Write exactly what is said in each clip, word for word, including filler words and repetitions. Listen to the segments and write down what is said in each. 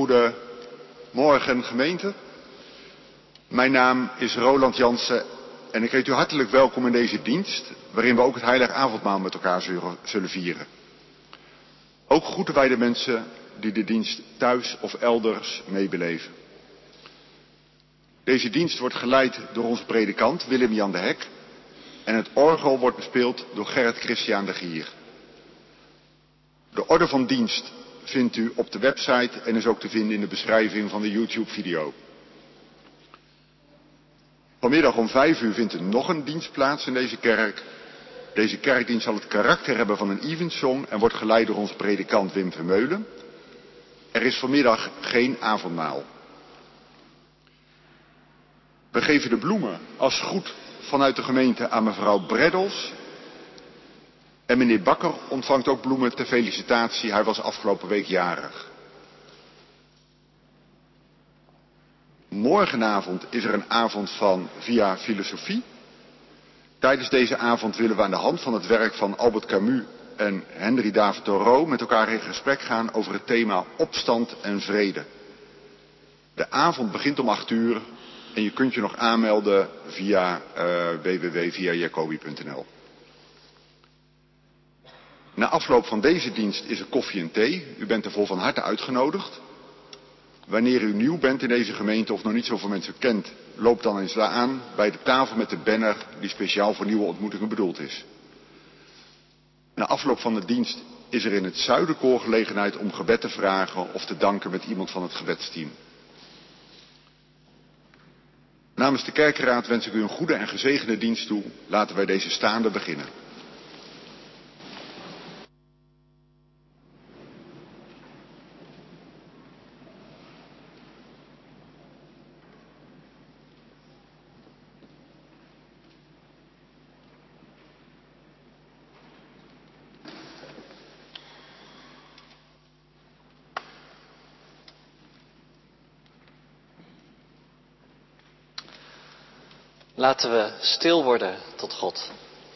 Goedemorgen gemeente. Mijn naam is Roland Jansen en ik heet u hartelijk welkom in deze dienst, waarin we ook het heilig avondmaal met elkaar zullen vieren. Ook groeten wij de mensen die de dienst thuis of elders meebeleven. Deze dienst wordt geleid door onze predikant Willem-Jan de Hek en het orgel wordt bespeeld door Gerrit Christiaan de Gier. De orde van dienst vindt u op de website en is ook te vinden in de beschrijving van de YouTube-video. Vanmiddag om vijf uur vindt er nog een dienst plaats in deze kerk. Deze kerkdienst zal het karakter hebben van een evensong en wordt geleid door onze predikant Wim Vermeulen. Er is vanmiddag geen avondmaal. We geven de bloemen als goed vanuit de gemeente aan mevrouw Breddels. En meneer Bakker ontvangt ook bloemen ter felicitatie. Hij was afgelopen week jarig. Morgenavond is er een avond van Via Filosofie. Tijdens deze avond willen we aan de hand van het werk van Albert Camus en Henry David Thoreau met elkaar in gesprek gaan over het thema opstand en vrede. De avond begint om acht uur en je kunt je nog aanmelden via uh, w w w punt via jacobi punt n l. Na afloop van deze dienst is er koffie en thee. U bent ervoor van harte uitgenodigd. Wanneer u nieuw bent in deze gemeente of nog niet zoveel mensen kent, loop dan eens daar aan bij de tafel met de banner die speciaal voor nieuwe ontmoetingen bedoeld is. Na afloop van de dienst is er in het Zuiderkoor gelegenheid om gebed te vragen of te danken met iemand van het gebedsteam. Namens de kerkenraad wens ik u een goede en gezegende dienst toe. Laten wij deze staande beginnen. Laten we stil worden tot God.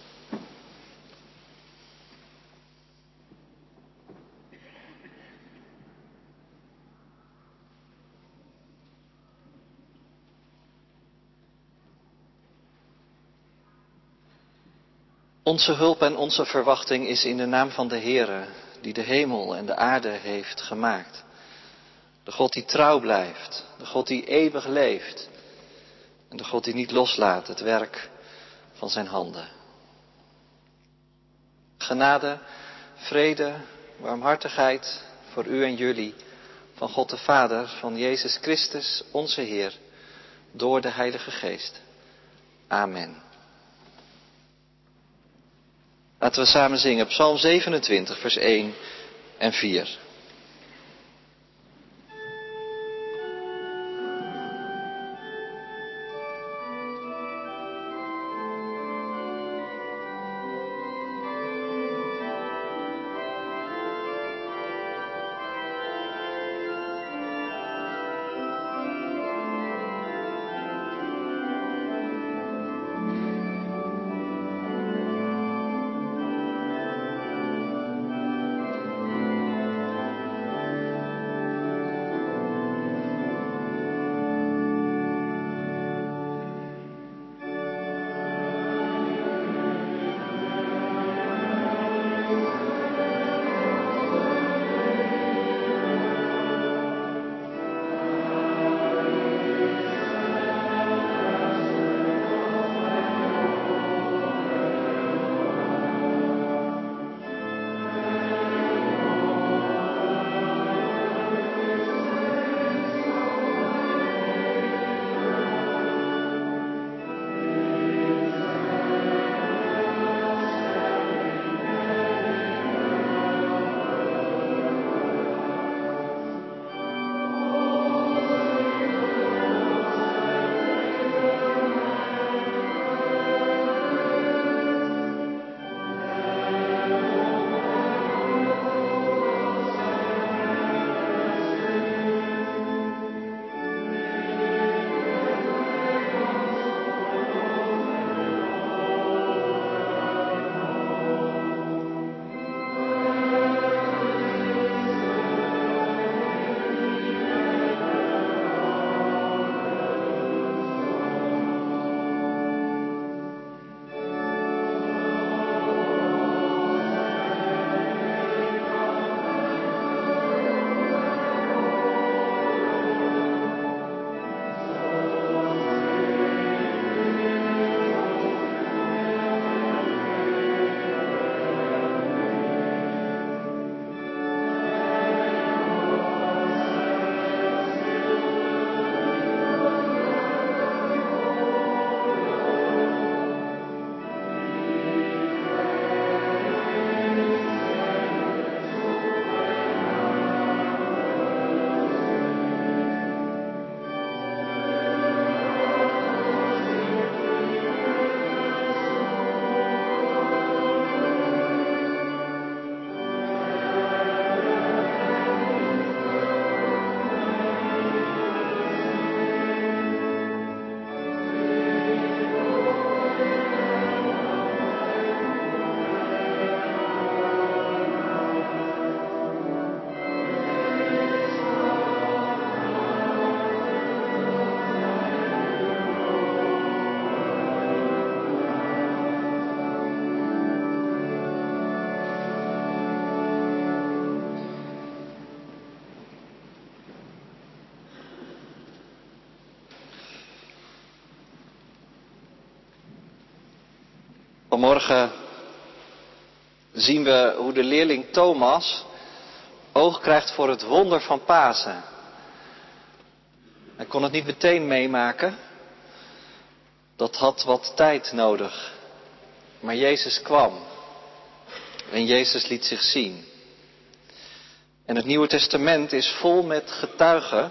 Onze hulp en onze verwachting is in de naam van de Heere, die de hemel en de aarde heeft gemaakt. De God die trouw blijft, de God die eeuwig leeft. En de God die niet loslaat het werk van zijn handen. Genade, vrede, warmhartigheid voor u en jullie, van God de Vader, van Jezus Christus, onze Heer, door de Heilige Geest. Amen. Laten we samen zingen, Psalm zevenentwintig, vers één en vier. Vanmorgen zien we hoe de leerling Thomas oog krijgt voor het wonder van Pasen. Hij kon het niet meteen meemaken. Dat had wat tijd nodig. Maar Jezus kwam. En Jezus liet zich zien. En het Nieuwe Testament is vol met getuigen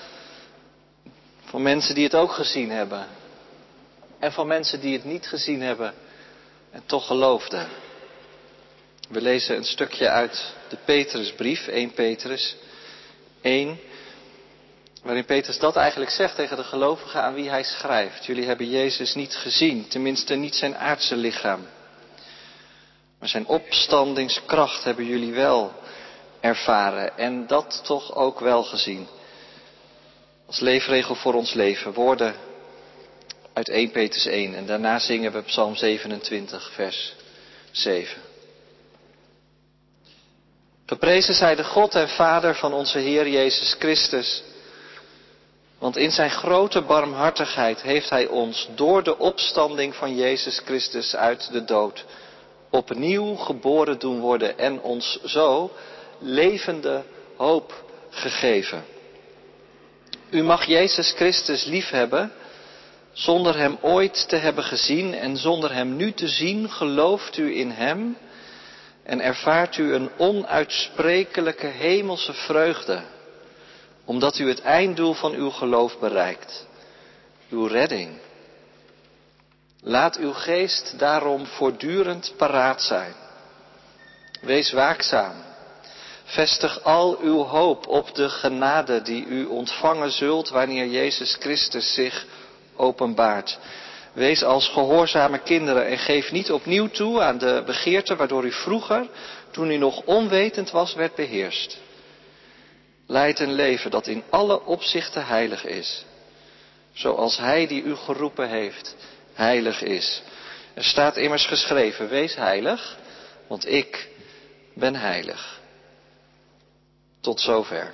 van mensen die het ook gezien hebben. En van mensen die het niet gezien hebben en toch geloofden. We lezen een stukje uit de Petrusbrief, eerste Petrus één. Waarin Petrus dat eigenlijk zegt tegen de gelovigen aan wie hij schrijft. Jullie hebben Jezus niet gezien, tenminste niet zijn aardse lichaam. Maar zijn opstandingskracht hebben jullie wel ervaren. En dat toch ook wel gezien. Als leefregel voor ons leven. Woorden uit eerste Petrus één. En daarna zingen we Psalm zevenentwintig, vers zeven. Geprezen zij de God en Vader van onze Heer Jezus Christus. Want in zijn grote barmhartigheid heeft hij ons door de opstanding van Jezus Christus uit de dood opnieuw geboren doen worden en ons zo levende hoop gegeven. U mag Jezus Christus liefhebben zonder hem ooit te hebben gezien en zonder hem nu te zien gelooft u in hem en ervaart u een onuitsprekelijke hemelse vreugde. Omdat u het einddoel van uw geloof bereikt. Uw redding. Laat uw geest daarom voortdurend paraat zijn. Wees waakzaam. Vestig al uw hoop op de genade die u ontvangen zult wanneer Jezus Christus zich openbaart. Wees als gehoorzame kinderen en geef niet opnieuw toe aan de begeerte waardoor u vroeger, toen u nog onwetend was, werd beheerst. Leid een leven dat in alle opzichten heilig is. Zoals hij die u geroepen heeft, heilig is. Er staat immers geschreven, wees heilig, want ik ben heilig. Tot zover.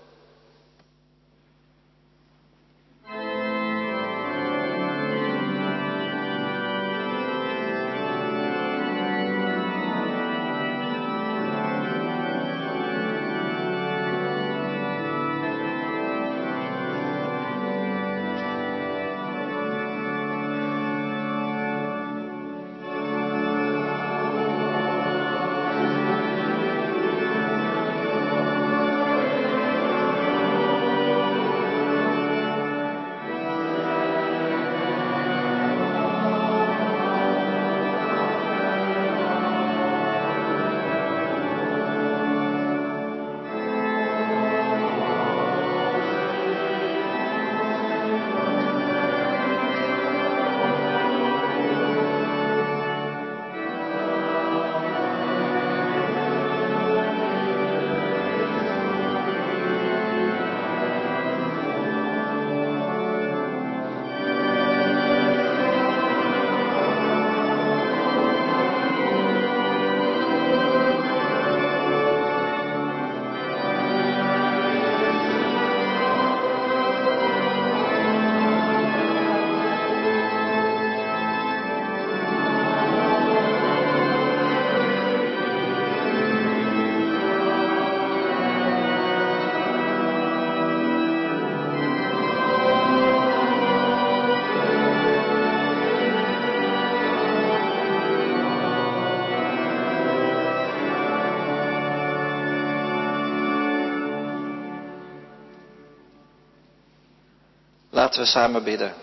Laten we samen bidden.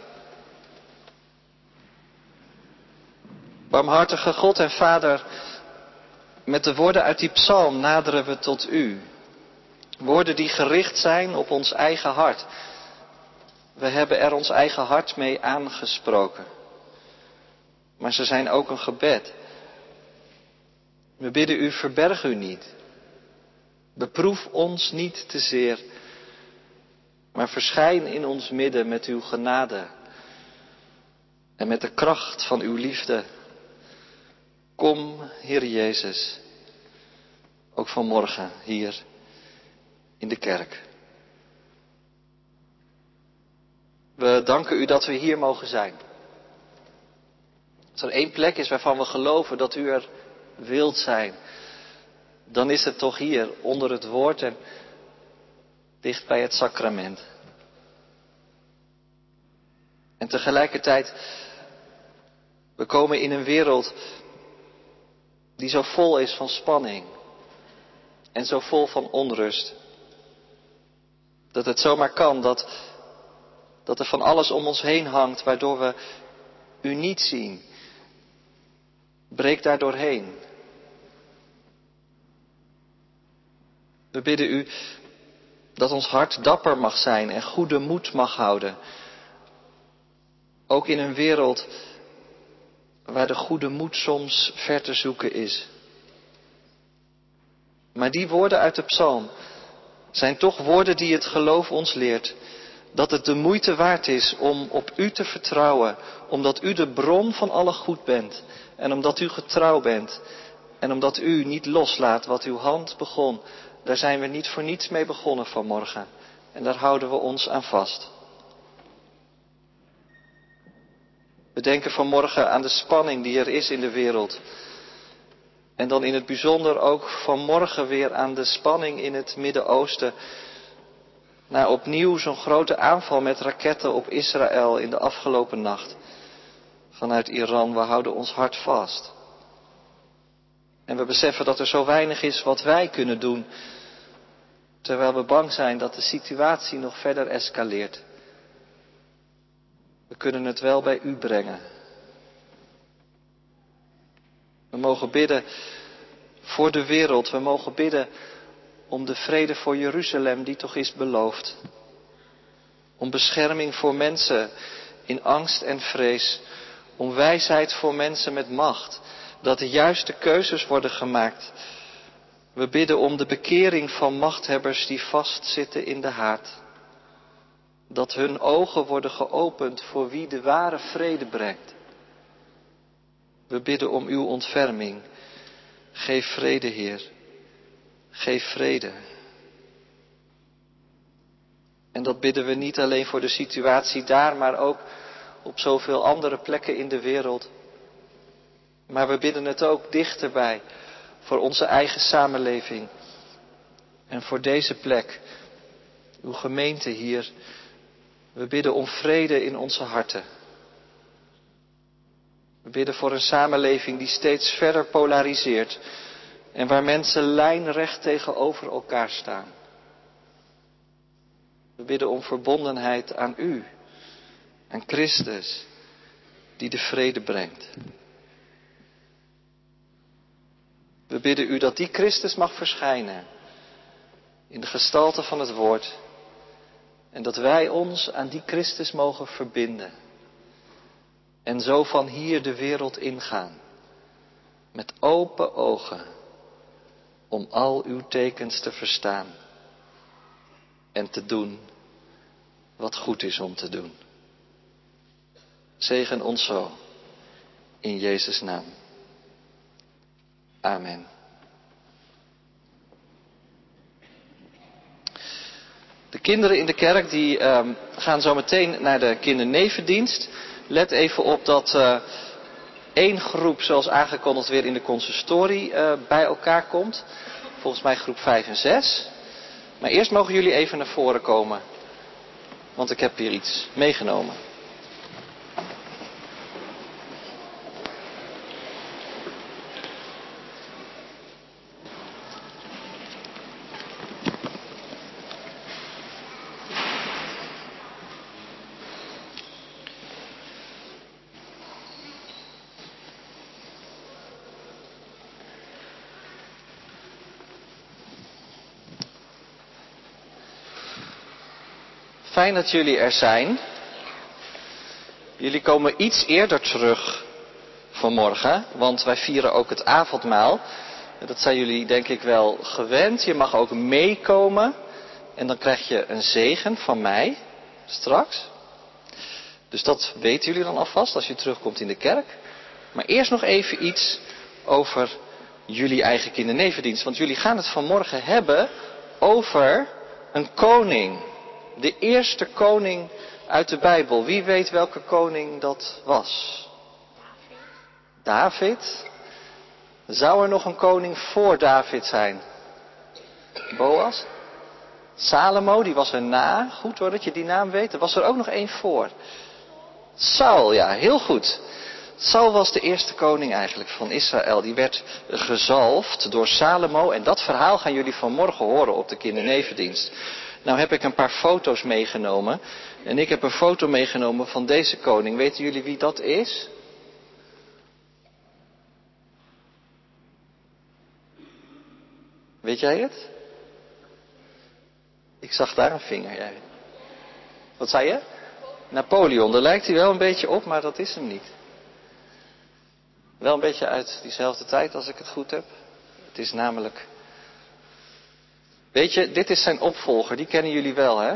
Barmhartige God en Vader, met de woorden uit die psalm naderen we tot u. Woorden die gericht zijn op ons eigen hart. We hebben er ons eigen hart mee aangesproken. Maar ze zijn ook een gebed. We bidden u, verberg u niet. Beproef ons niet te zeer. Maar verschijn in ons midden met uw genade. En met de kracht van uw liefde. Kom, Heer Jezus. Ook vanmorgen hier in de kerk. We danken u dat we hier mogen zijn. Als er één plek is waarvan we geloven dat u er wilt zijn, dan is het toch hier, onder het woord en dicht bij het sacrament. En tegelijkertijd, we komen in een wereld die zo vol is van spanning en zo vol van onrust. Dat het zomaar kan dat, dat er van alles om ons heen hangt waardoor we u niet zien. Breek daar doorheen. We bidden u dat ons hart dapper mag zijn en goede moed mag houden. Ook in een wereld waar de goede moed soms ver te zoeken is. Maar die woorden uit de psalm zijn toch woorden die het geloof ons leert. Dat het de moeite waard is om op u te vertrouwen. Omdat u de bron van alle goed bent. En omdat u getrouw bent. En omdat u niet loslaat wat uw hand begon. Daar zijn we niet voor niets mee begonnen vanmorgen. En daar houden we ons aan vast. We denken vanmorgen aan de spanning die er is in de wereld. En dan in het bijzonder ook vanmorgen weer aan de spanning in het Midden-Oosten. Na opnieuw zo'n grote aanval met raketten op Israël in de afgelopen nacht. Vanuit Iran, we houden ons hart vast. En we beseffen dat er zo weinig is wat wij kunnen doen. Terwijl we bang zijn dat de situatie nog verder escaleert. We kunnen het wel bij u brengen. We mogen bidden voor de wereld. We mogen bidden om de vrede voor Jeruzalem die toch is beloofd. Om bescherming voor mensen in angst en vrees. Om wijsheid voor mensen met macht. Dat de juiste keuzes worden gemaakt. We bidden om de bekering van machthebbers die vastzitten in de haat. Dat hun ogen worden geopend voor wie de ware vrede brengt. We bidden om uw ontferming. Geef vrede, Heer. Geef vrede. En dat bidden we niet alleen voor de situatie daar, maar ook op zoveel andere plekken in de wereld. Maar we bidden het ook dichterbij voor onze eigen samenleving. En voor deze plek, uw gemeente hier. We bidden om vrede in onze harten. We bidden voor een samenleving die steeds verder polariseert. En waar mensen lijnrecht tegenover elkaar staan. We bidden om verbondenheid aan u. Aan Christus. Die de vrede brengt. We bidden u dat die Christus mag verschijnen. In de gestalte van het woord. En dat wij ons aan die Christus mogen verbinden. En zo van hier de wereld ingaan. Met open ogen. Om al uw tekens te verstaan. En te doen wat goed is om te doen. Zegen ons zo. In Jezus' naam. Amen. De kinderen in de kerk die uh, gaan zo meteen naar de kindernevendienst. Let even op dat uh, één groep zoals aangekondigd weer in de consistorie uh, bij elkaar komt. Volgens mij groep vijf en zes. Maar eerst mogen jullie even naar voren komen. Want ik heb hier iets meegenomen. Fijn dat jullie er zijn. Jullie komen iets eerder terug vanmorgen, want wij vieren ook het avondmaal. Dat zijn jullie denk ik wel gewend. Je mag ook meekomen en dan krijg je een zegen van mij straks. Dus dat weten jullie dan alvast als je terugkomt in de kerk. Maar eerst nog even iets over jullie eigen kindernevendienst. Want jullie gaan het vanmorgen hebben over een koning. De eerste koning uit de Bijbel. Wie weet welke koning dat was? David. Zou er nog een koning voor David zijn? Boas? Salomo, die was er na. Goed hoor dat je die naam weet. Er was er ook nog één voor. Saul, ja, heel goed. Saul was de eerste koning eigenlijk van Israël. Die werd gezalfd door Salomo. En dat verhaal gaan jullie vanmorgen horen op de kindernevendienst. Nou heb ik een paar foto's meegenomen. En ik heb een foto meegenomen van deze koning. Weten jullie wie dat is? Weet jij het? Ik zag daar een vinger. Jij. Wat zei je? Napoleon, daar lijkt hij wel een beetje op, maar dat is hem niet. Wel een beetje uit diezelfde tijd als ik het goed heb. Het is namelijk... Weet je, dit is zijn opvolger, die kennen jullie wel, hè?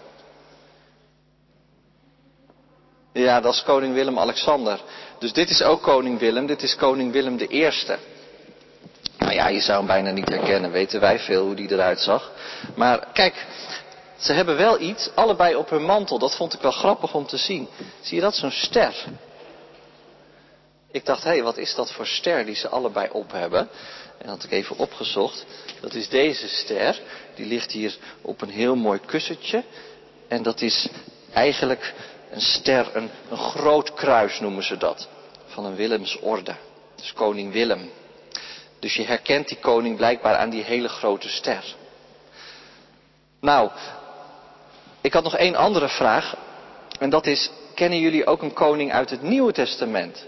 Ja, dat is koning Willem-Alexander. Dus dit is ook koning Willem, dit is koning Willem de Eerste. Nou ja, je zou hem bijna niet herkennen, weten wij veel hoe die eruit zag. Maar kijk, ze hebben wel iets, allebei op hun mantel. Dat vond ik wel grappig om te zien. Zie je dat, zo'n ster? Ik dacht, hé, hey, wat is dat voor ster die ze allebei op hebben? En had ik even opgezocht. Dat is deze ster. Die ligt hier op een heel mooi kussentje. En dat is eigenlijk een ster, een, een groot kruis noemen ze dat. Van een Willemsorde. Dus koning Willem. Dus je herkent die koning blijkbaar aan die hele grote ster. Nou, ik had nog één andere vraag. En dat is, kennen jullie ook een koning uit het Nieuwe Testament?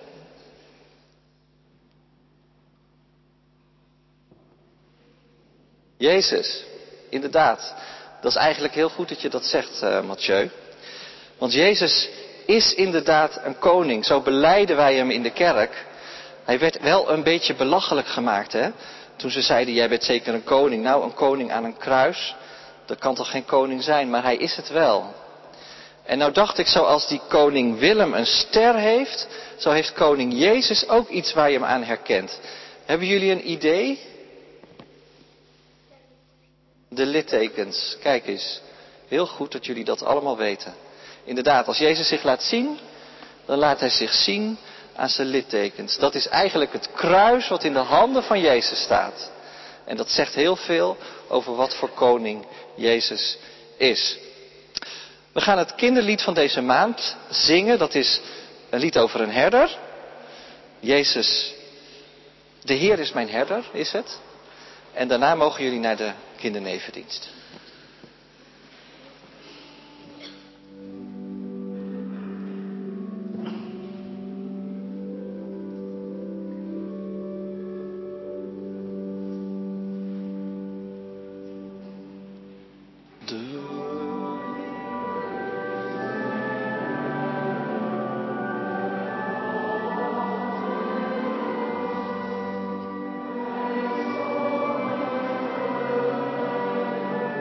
Jezus, inderdaad. Dat is eigenlijk heel goed dat je dat zegt, uh, Mathieu. Want Jezus is inderdaad een koning. Zo belijden wij hem in de kerk. Hij werd wel een beetje belachelijk gemaakt, hè. Toen ze zeiden, jij bent zeker een koning. Nou, een koning aan een kruis, dat kan toch geen koning zijn, maar hij is het wel. En nou dacht ik, zoals die koning Willem een ster heeft, zo heeft koning Jezus ook iets waar je hem aan herkent. Hebben jullie een idee? De littekens. Kijk eens. Heel goed dat jullie dat allemaal weten. Inderdaad, als Jezus zich laat zien, dan laat hij zich zien aan zijn littekens. Dat is eigenlijk het kruis wat in de handen van Jezus staat. En dat zegt heel veel over wat voor koning Jezus is. We gaan het kinderlied van deze maand zingen. Dat is een lied over een herder. Jezus, de Heer is mijn herder, is het. En daarna mogen jullie naar de kindernevendienst. De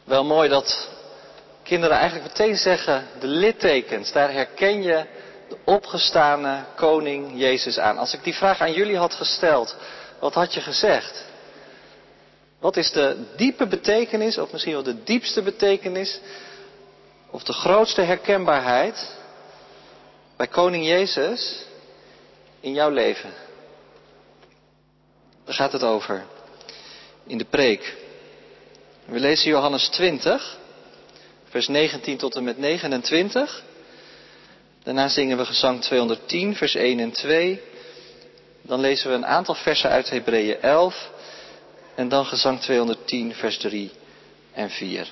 Wel mooi dat kinderen eigenlijk meteen zeggen, de littekens, daar herken je de opgestane koning Jezus aan. Als ik die vraag aan jullie had gesteld, wat had je gezegd? Wat is de diepe betekenis, of misschien wel de diepste betekenis, of de grootste herkenbaarheid bij koning Jezus in jouw leven? Daar gaat het over in de preek. We lezen Johannes twintig, vers negentien tot en met negenentwintig. Daarna zingen we gezang tweehonderdtien, vers één en twee. Dan lezen we een aantal versen uit Hebreeën elf. En dan gezang tweehonderdtien, vers drie en vier.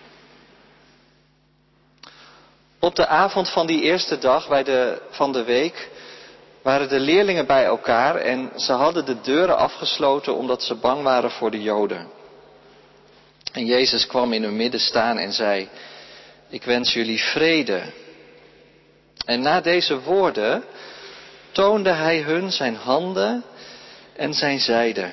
Op de avond van die eerste dag bij de, van de week waren de leerlingen bij elkaar en ze hadden de deuren afgesloten omdat ze bang waren voor de Joden. En Jezus kwam in hun midden staan en zei, ik wens jullie vrede. En na deze woorden toonde hij hun zijn handen en zijn zijde.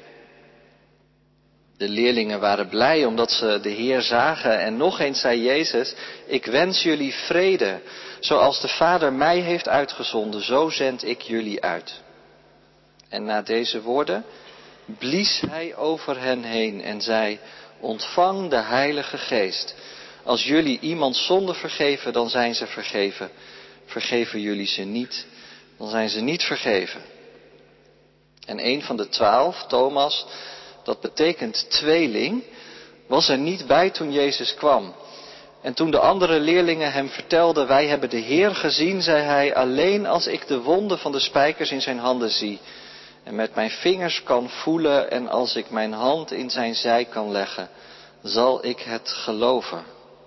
De leerlingen waren blij omdat ze de Heer zagen en nog eens zei Jezus, ik wens jullie vrede. Zoals de Vader mij heeft uitgezonden, zo zend ik jullie uit. En na deze woorden blies hij over hen heen en zei, ontvang de Heilige Geest. Als jullie iemand zonde vergeven, dan zijn ze vergeven. Vergeven jullie ze niet, dan zijn ze niet vergeven. En een van de twaalf, Thomas, dat betekent tweeling, was er niet bij toen Jezus kwam. En toen de andere leerlingen hem vertelden, wij hebben de Heer gezien, zei hij, alleen als ik de wonden van de spijkers in zijn handen zie en met mijn vingers kan voelen en als ik mijn hand in zijn zij kan leggen, zal ik het geloven.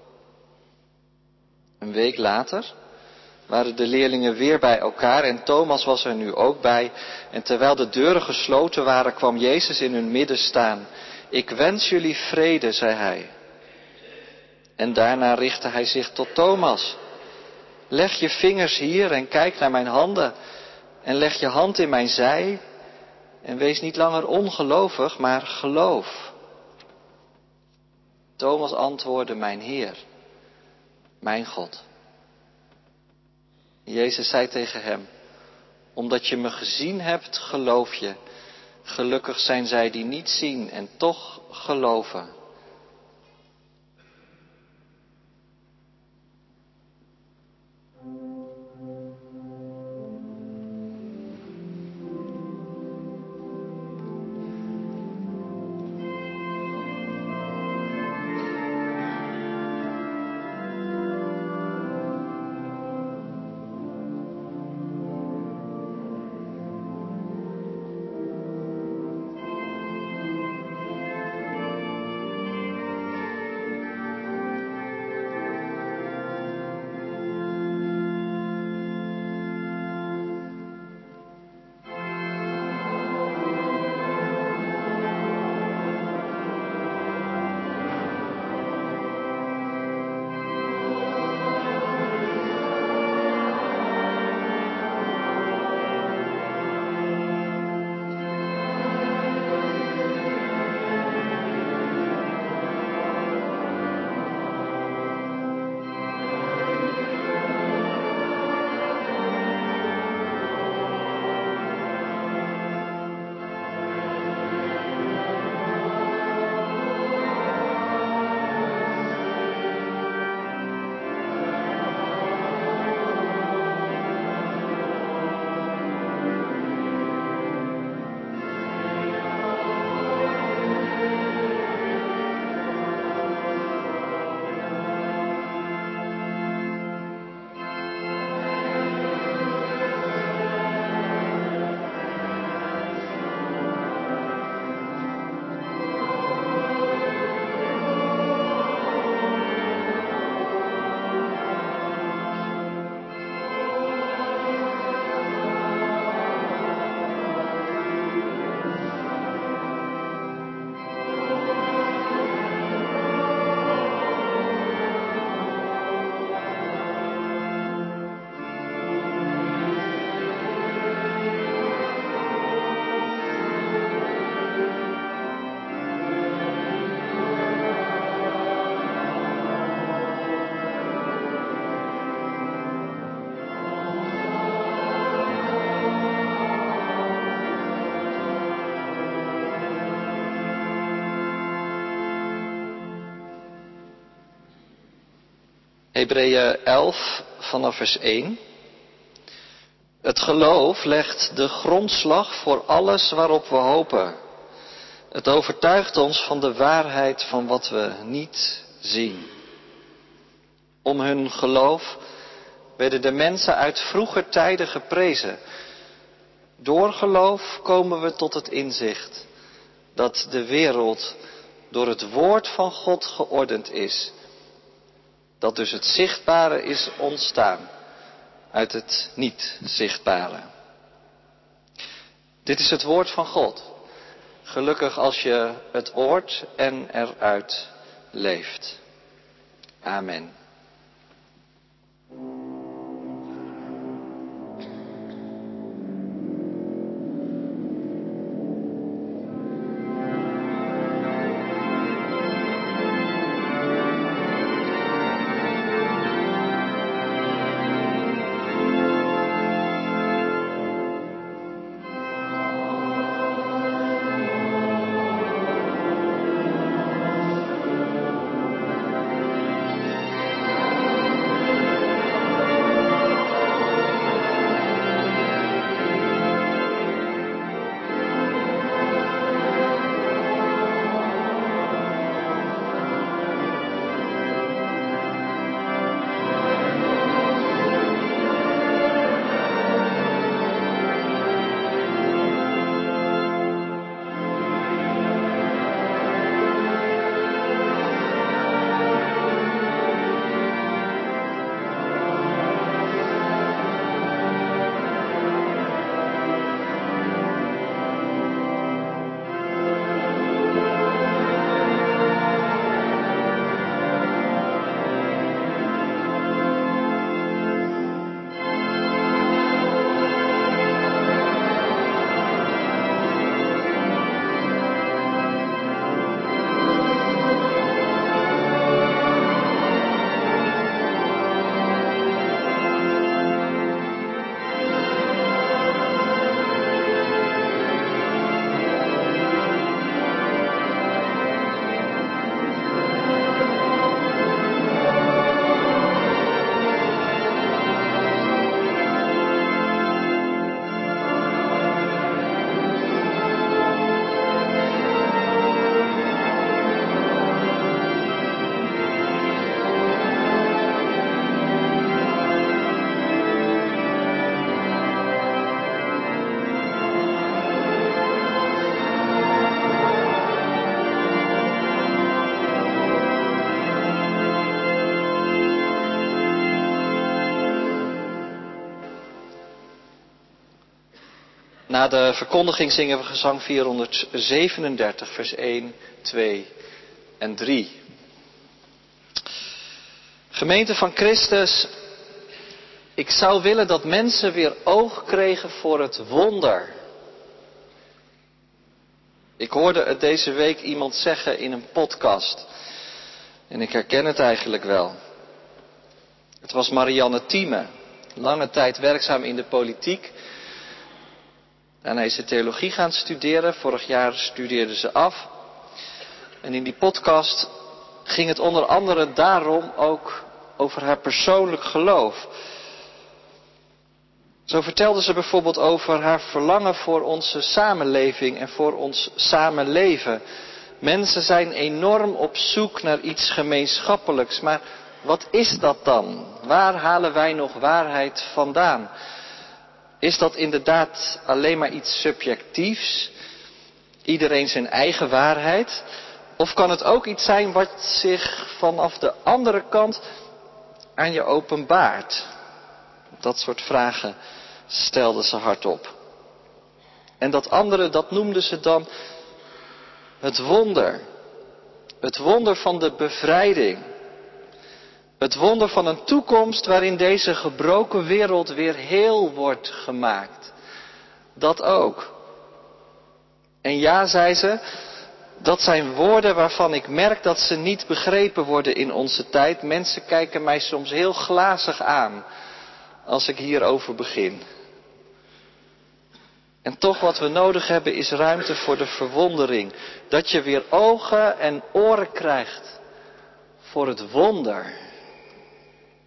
Een week later waren de leerlingen weer bij elkaar en Thomas was er nu ook bij. En terwijl de deuren gesloten waren, kwam Jezus in hun midden staan. Ik wens jullie vrede, zei hij. En daarna richtte hij zich tot Thomas. Leg je vingers hier en kijk naar mijn handen. En leg je hand in mijn zij. En wees niet langer ongelovig, maar geloof. Thomas antwoordde, mijn Heer, mijn God. Jezus zei tegen hem, omdat je me gezien hebt, geloof je. Gelukkig zijn zij die niet zien en toch geloven. Hebreeën elf vanaf vers één. Het geloof legt de grondslag voor alles waarop we hopen. Het overtuigt ons van de waarheid van wat we niet zien. Om hun geloof werden de mensen uit vroeger tijden geprezen. Door geloof komen we tot het inzicht dat de wereld door het woord van God geordend is. Dat dus het zichtbare is ontstaan uit het niet zichtbare. Dit is het woord van God. Gelukkig als je het hoort en eruit leeft. Amen. Na de verkondiging zingen we gezang vierhonderdzevenendertig, vers één, twee en drie. Gemeente van Christus, ik zou willen dat mensen weer oog kregen voor het wonder. Ik hoorde het deze week iemand zeggen in een podcast. En ik herken het eigenlijk wel. Het was Marianne Thieme, lange tijd werkzaam in de politiek. Daarna is ze theologie gaan studeren. Vorig jaar studeerde ze af. En in die podcast ging het onder andere daarom ook over haar persoonlijk geloof. Zo vertelde ze bijvoorbeeld over haar verlangen voor onze samenleving en voor ons samenleven. Mensen zijn enorm op zoek naar iets gemeenschappelijks. Maar wat is dat dan? Waar halen wij nog waarheid vandaan? Is dat inderdaad alleen maar iets subjectiefs? Iedereen zijn eigen waarheid? Of kan het ook iets zijn wat zich vanaf de andere kant aan je openbaart? Dat soort vragen stelde ze hardop. En dat andere, dat noemde ze dan het wonder. Het wonder van de bevrijding. Het wonder van een toekomst waarin deze gebroken wereld weer heel wordt gemaakt. Dat ook. En ja, zei ze, dat zijn woorden waarvan ik merk dat ze niet begrepen worden in onze tijd. Mensen kijken mij soms heel glazig aan als ik hierover begin. En toch wat we nodig hebben is ruimte voor de verwondering. Dat je weer ogen en oren krijgt voor het wonder.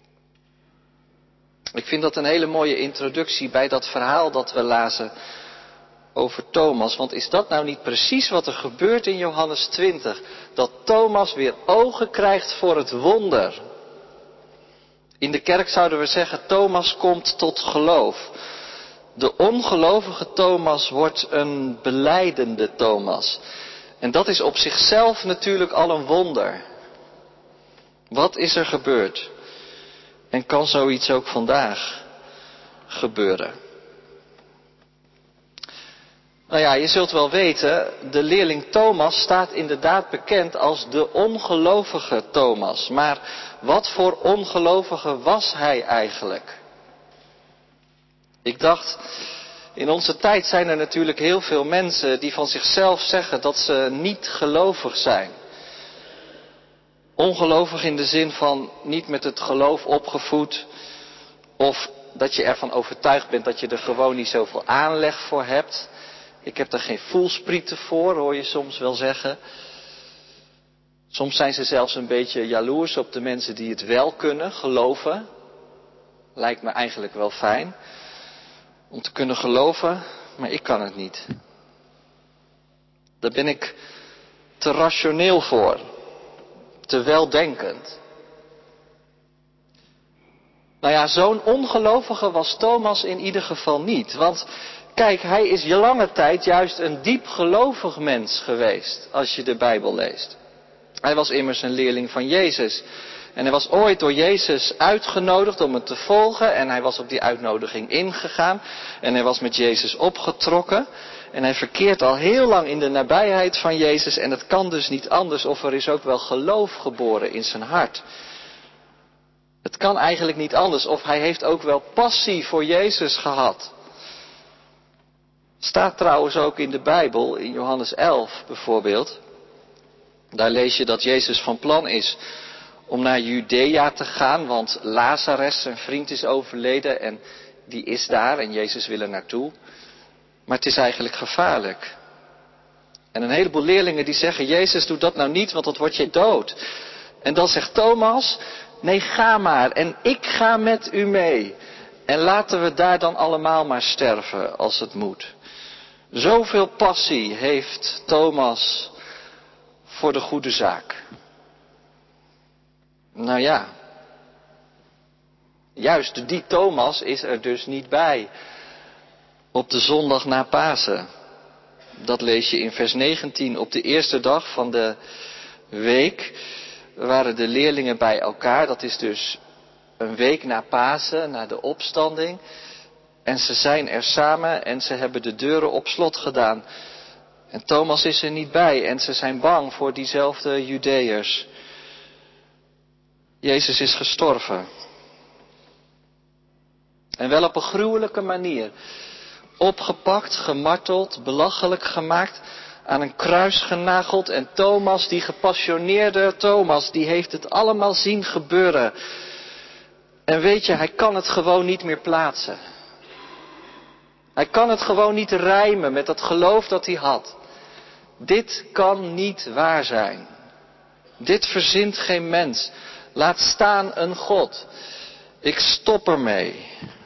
Ik vind dat een hele mooie introductie bij dat verhaal dat we lazen over Thomas. Want is dat nou niet precies wat er gebeurt in Johannes twintig? Dat Thomas weer ogen krijgt voor het wonder. In de kerk zouden we zeggen, Thomas komt tot geloof. De ongelovige Thomas wordt een belijdende Thomas. En dat is op zichzelf natuurlijk al een wonder. Wat is er gebeurd? En kan zoiets ook vandaag gebeuren? Nou ja, je zult wel weten, de leerling Thomas staat inderdaad bekend als de ongelovige Thomas. Maar wat voor ongelovige was hij eigenlijk? Ik dacht, in onze tijd zijn er natuurlijk heel veel mensen die van zichzelf zeggen dat ze niet gelovig zijn. Ongelovig in de zin van niet met het geloof opgevoed, of dat je ervan overtuigd bent dat je er gewoon niet zoveel aanleg voor hebt. Ik heb er geen voelsprieten voor, hoor je soms wel zeggen. Soms zijn ze zelfs een beetje jaloers op de mensen die het wel kunnen, geloven. Lijkt me eigenlijk wel fijn om te kunnen geloven, maar ik kan het niet. Daar ben ik te rationeel voor, te weldenkend. Nou ja, zo'n ongelovige was Thomas in ieder geval niet. Want kijk, hij is lange tijd juist een diep gelovig mens geweest, als je de Bijbel leest. Hij was immers een leerling van Jezus. En hij was ooit door Jezus uitgenodigd om het te volgen. En hij was op die uitnodiging ingegaan. En hij was met Jezus opgetrokken. En hij verkeert al heel lang in de nabijheid van Jezus. En het kan dus niet anders, of er is ook wel geloof geboren in zijn hart. Het kan eigenlijk niet anders, of hij heeft ook wel passie voor Jezus gehad. Staat trouwens ook in de Bijbel, in Johannes elf bijvoorbeeld. Daar lees je dat Jezus van plan is om naar Judea te gaan, want Lazarus, zijn vriend, is overleden en die is daar en Jezus wil er naartoe. Maar het is eigenlijk gevaarlijk. En een heleboel leerlingen die zeggen, Jezus, doe dat nou niet, want dan word je dood. En dan zegt Thomas, nee, ga maar en ik ga met u mee. En laten we daar dan allemaal maar sterven als het moet. Zoveel passie heeft Thomas voor de goede zaak. Nou ja, juist die Thomas is er dus niet bij op de zondag na Pasen. Dat lees je in vers negentien. Op de eerste dag van de week waren de leerlingen bij elkaar. Dat is dus een week na Pasen, na de opstanding. En ze zijn er samen en ze hebben de deuren op slot gedaan. En Thomas is er niet bij en ze zijn bang voor diezelfde Judeërs. Jezus is gestorven. En wel op een gruwelijke manier. Opgepakt, gemarteld, belachelijk gemaakt, aan een kruis genageld. En Thomas, die gepassioneerde Thomas, die heeft het allemaal zien gebeuren. En weet je, hij kan het gewoon niet meer plaatsen. Hij kan het gewoon niet rijmen met dat geloof dat hij had. Dit kan niet waar zijn. Dit verzint geen mens. Laat staan een God. Ik stop ermee.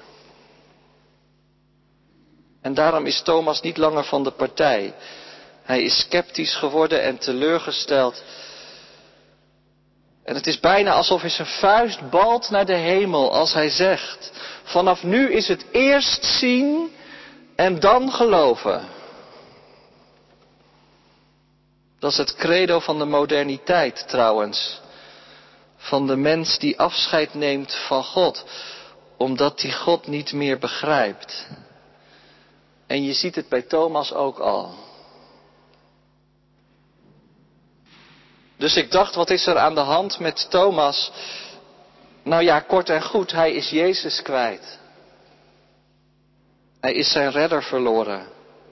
En daarom is Thomas niet langer van de partij. Hij is sceptisch geworden en teleurgesteld. En het is bijna alsof hij zijn vuist balt naar de hemel als hij zegt, vanaf nu is het eerst zien en dan geloven. Dat is het credo van de moderniteit trouwens. Van de mens die afscheid neemt van God. Omdat hij God niet meer begrijpt. En je ziet het bij Thomas ook al. Dus ik dacht, wat is er aan de hand met Thomas? Nou ja, kort en goed, hij is Jezus kwijt. Hij is zijn redder verloren.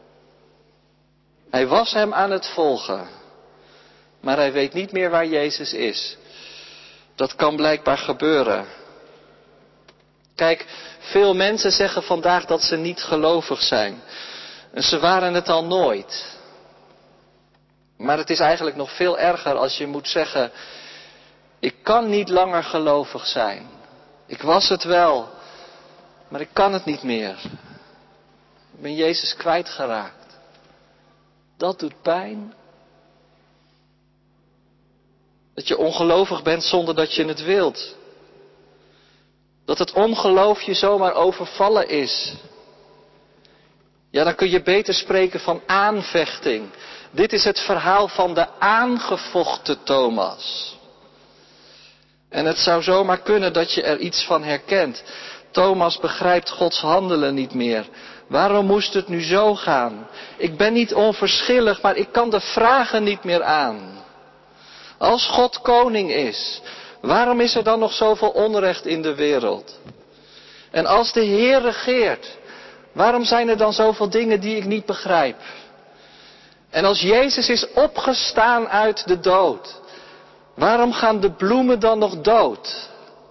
Hij was hem aan het volgen. Maar hij weet niet meer waar Jezus is. Dat kan blijkbaar gebeuren. Kijk, veel mensen zeggen vandaag dat ze niet gelovig zijn. En ze waren het al nooit. Maar het is eigenlijk nog veel erger als je moet zeggen, ik kan niet langer gelovig zijn. Ik was het wel, maar ik kan het niet meer. Ik ben Jezus kwijtgeraakt. Dat doet pijn. Dat je ongelovig bent zonder dat je het wilt. Dat het ongeloof je zomaar overvallen is. Ja, dan kun je beter spreken van aanvechting. Dit is het verhaal van de aangevochten Thomas. En het zou zomaar kunnen dat je er iets van herkent. Thomas begrijpt Gods handelen niet meer. Waarom moest het nu zo gaan? Ik ben niet onverschillig, maar ik kan de vragen niet meer aan. Als God koning is, waarom is er dan nog zoveel onrecht in de wereld? En als de Heer regeert, waarom zijn er dan zoveel dingen die ik niet begrijp? En als Jezus is opgestaan uit de dood, waarom gaan de bloemen dan nog dood?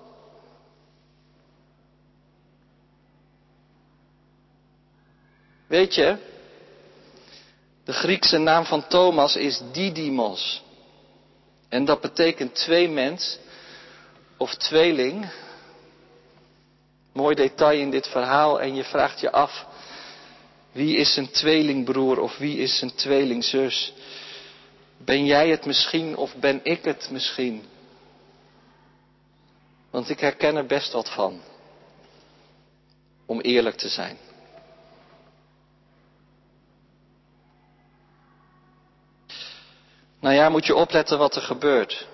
Weet je, de Griekse naam van Thomas is Didymos. En dat betekent twee mens of tweeling. Mooi detail in dit verhaal en je vraagt je af, wie is een tweelingbroer of wie is een tweelingzus? Ben jij het misschien of ben ik het misschien? Want ik herken er best wat van. Om eerlijk te zijn. Nou ja, moet je opletten wat er gebeurt.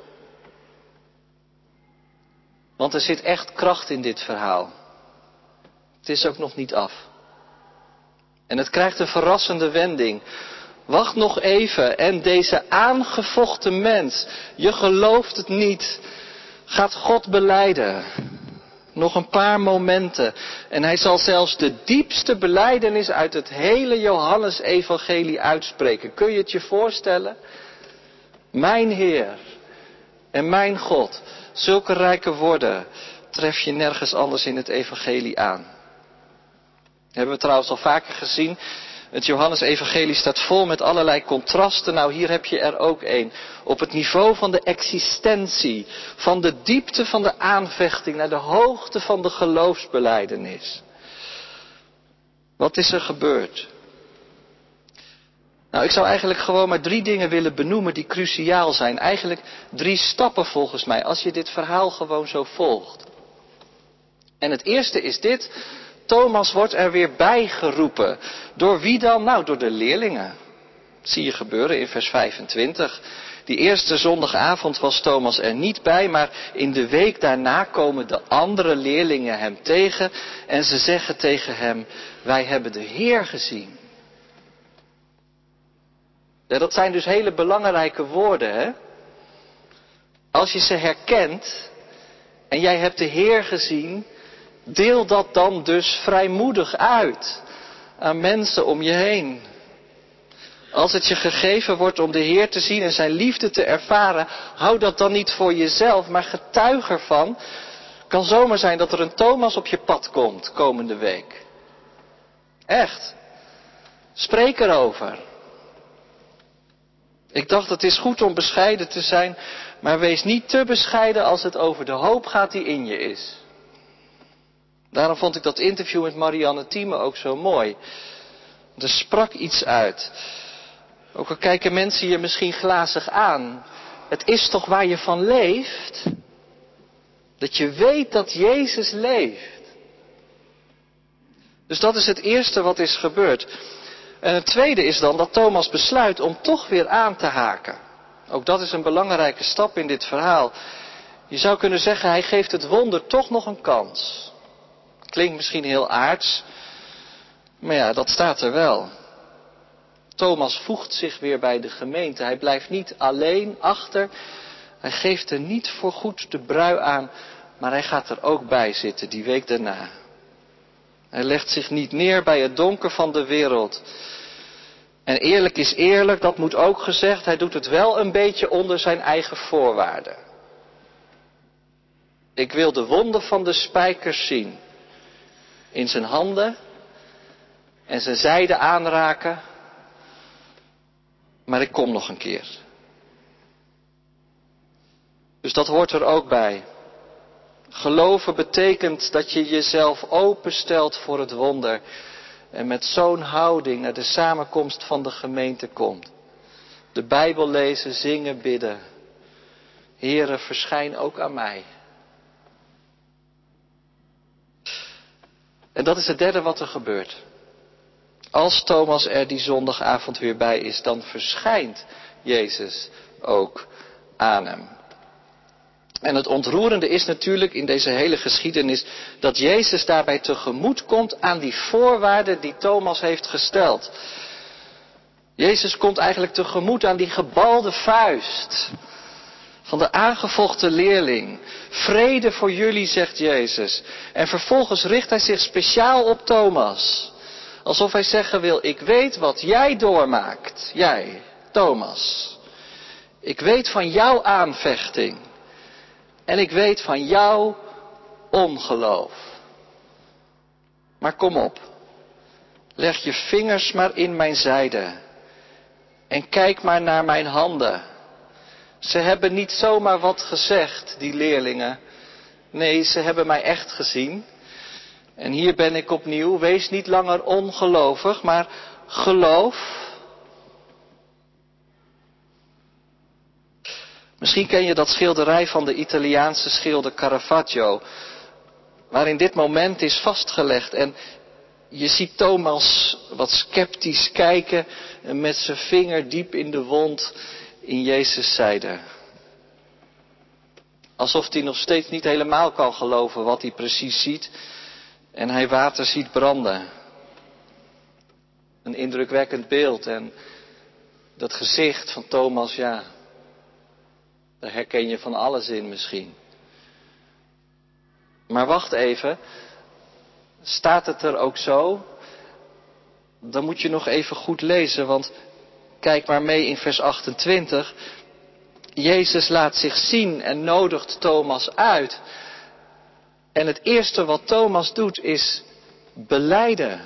Want er zit echt kracht in dit verhaal. Het is ook nog niet af. En het krijgt een verrassende wending. Wacht nog even en deze aangevochten mens, je gelooft het niet, gaat God belijden. Nog een paar momenten. En hij zal zelfs de diepste belijdenis uit het hele Johannesevangelie uitspreken. Kun je het je voorstellen? Mijn Heer en mijn God, zulke rijke woorden tref je nergens anders in het evangelie aan. Dat hebben we trouwens al vaker gezien. Het Johannesevangelie staat vol met allerlei contrasten. Nou, hier heb je er ook één. Op het niveau van de existentie, van de diepte van de aanvechting naar de hoogte van de geloofsbelijdenis. Wat is er gebeurd? Nou, ik zou eigenlijk gewoon maar drie dingen willen benoemen die cruciaal zijn. Eigenlijk drie stappen volgens mij, als je dit verhaal gewoon zo volgt. En het eerste is dit. Thomas wordt er weer bijgeroepen. Door wie dan? Nou, door de leerlingen. Dat zie je gebeuren in vers vijfentwintig. Die eerste zondagavond was Thomas er niet bij, maar in de week daarna komen de andere leerlingen hem tegen. En ze zeggen tegen hem, wij hebben de Heer gezien. Ja, dat zijn dus hele belangrijke woorden, hè? Als je ze herkent en jij hebt de Heer gezien, deel dat dan dus vrijmoedig uit aan mensen om je heen. Als het je gegeven wordt om de Heer te zien en zijn liefde te ervaren, hou dat dan niet voor jezelf, maar getuig ervan. Het kan zomaar zijn dat er een Thomas op je pad komt komende week. Echt. Spreek erover. Ik dacht, het is goed om bescheiden te zijn, maar wees niet te bescheiden als het over de hoop gaat die in je is. Daarom vond ik dat interview met Marianne Thieme ook zo mooi. Er sprak iets uit. Ook al kijken mensen je misschien glazig aan. Het is toch waar je van leeft? Dat je weet dat Jezus leeft. Dus dat is het eerste wat is gebeurd. En het tweede is dan dat Thomas besluit om toch weer aan te haken. Ook dat is een belangrijke stap in dit verhaal. Je zou kunnen zeggen, hij geeft het wonder toch nog een kans. Klinkt misschien heel aards, maar ja, dat staat er wel. Thomas voegt zich weer bij de gemeente. Hij blijft niet alleen achter. Hij geeft er niet voorgoed de brui aan, maar hij gaat er ook bij zitten die week daarna. Hij legt zich niet neer bij het donker van de wereld. En eerlijk is eerlijk, dat moet ook gezegd, hij doet het wel een beetje onder zijn eigen voorwaarden. Ik wil de wonden van de spijkers zien. In zijn handen en zijn zijde aanraken. Maar ik kom nog een keer. Dus dat hoort er ook bij. Geloven betekent dat je jezelf openstelt voor het wonder. En met zo'n houding naar de samenkomst van de gemeente komt. De Bijbel lezen, zingen, bidden. Heere, verschijn ook aan mij. En dat is het derde wat er gebeurt. Als Thomas er die zondagavond weer bij is, dan verschijnt Jezus ook aan hem. En het ontroerende is natuurlijk in deze hele geschiedenis dat Jezus daarbij tegemoet komt aan die voorwaarden die Thomas heeft gesteld. Jezus komt eigenlijk tegemoet aan die gebalde vuist van de aangevochten leerling. Vrede voor jullie, zegt Jezus. En vervolgens richt hij zich speciaal op Thomas. Alsof hij zeggen wil, ik weet wat jij doormaakt. Jij, Thomas. Ik weet van jouw aanvechting. En ik weet van jouw ongeloof. Maar kom op. Leg je vingers maar in mijn zijde. En kijk maar naar mijn handen. Ze hebben niet zomaar wat gezegd, die leerlingen. Nee, ze hebben mij echt gezien. En hier ben ik opnieuw. Wees niet langer ongelovig, maar geloof. Misschien ken je dat schilderij van de Italiaanse schilder Caravaggio, waarin dit moment is vastgelegd. En je ziet Thomas wat sceptisch kijken en met zijn vinger diep in de wond in Jezus' zijde. Alsof hij nog steeds niet helemaal kan geloven wat hij precies ziet. En hij water ziet branden. Een indrukwekkend beeld. En dat gezicht van Thomas, ja, daar herken je van alles in misschien. Maar wacht even. Staat het er ook zo? Dan moet je nog even goed lezen, want kijk maar mee in vers achtentwintig. Jezus laat zich zien en nodigt Thomas uit. En het eerste wat Thomas doet is belijden.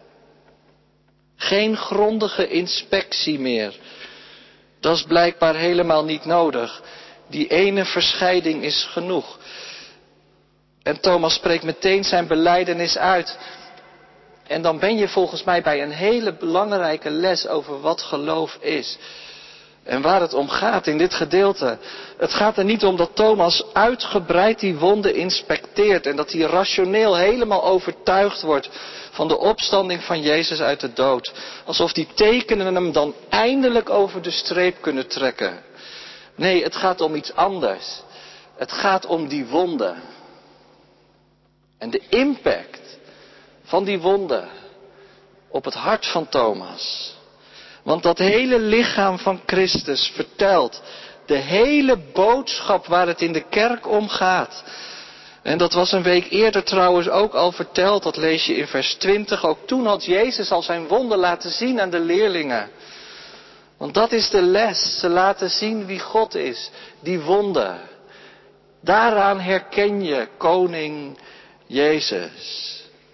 Geen grondige inspectie meer. Dat is blijkbaar helemaal niet nodig. Die ene verscheiding is genoeg. En Thomas spreekt meteen zijn belijdenis uit. En dan ben je volgens mij bij een hele belangrijke les over wat geloof is. En waar het om gaat in dit gedeelte. Het gaat er niet om dat Thomas uitgebreid die wonden inspecteert. En dat hij rationeel helemaal overtuigd wordt van de opstanding van Jezus uit de dood. Alsof die tekenen hem dan eindelijk over de streep kunnen trekken. Nee, het gaat om iets anders. Het gaat om die wonden. En de impact van die wonden op het hart van Thomas. Want dat hele lichaam van Christus vertelt de hele boodschap waar het in de kerk om gaat. En dat was een week eerder trouwens ook al verteld, dat lees je in vers twintig. Ook toen had Jezus al zijn wonden laten zien aan de leerlingen. Want dat is de les, ze laten zien wie God is, die wonden. Daaraan herken je koning Jezus.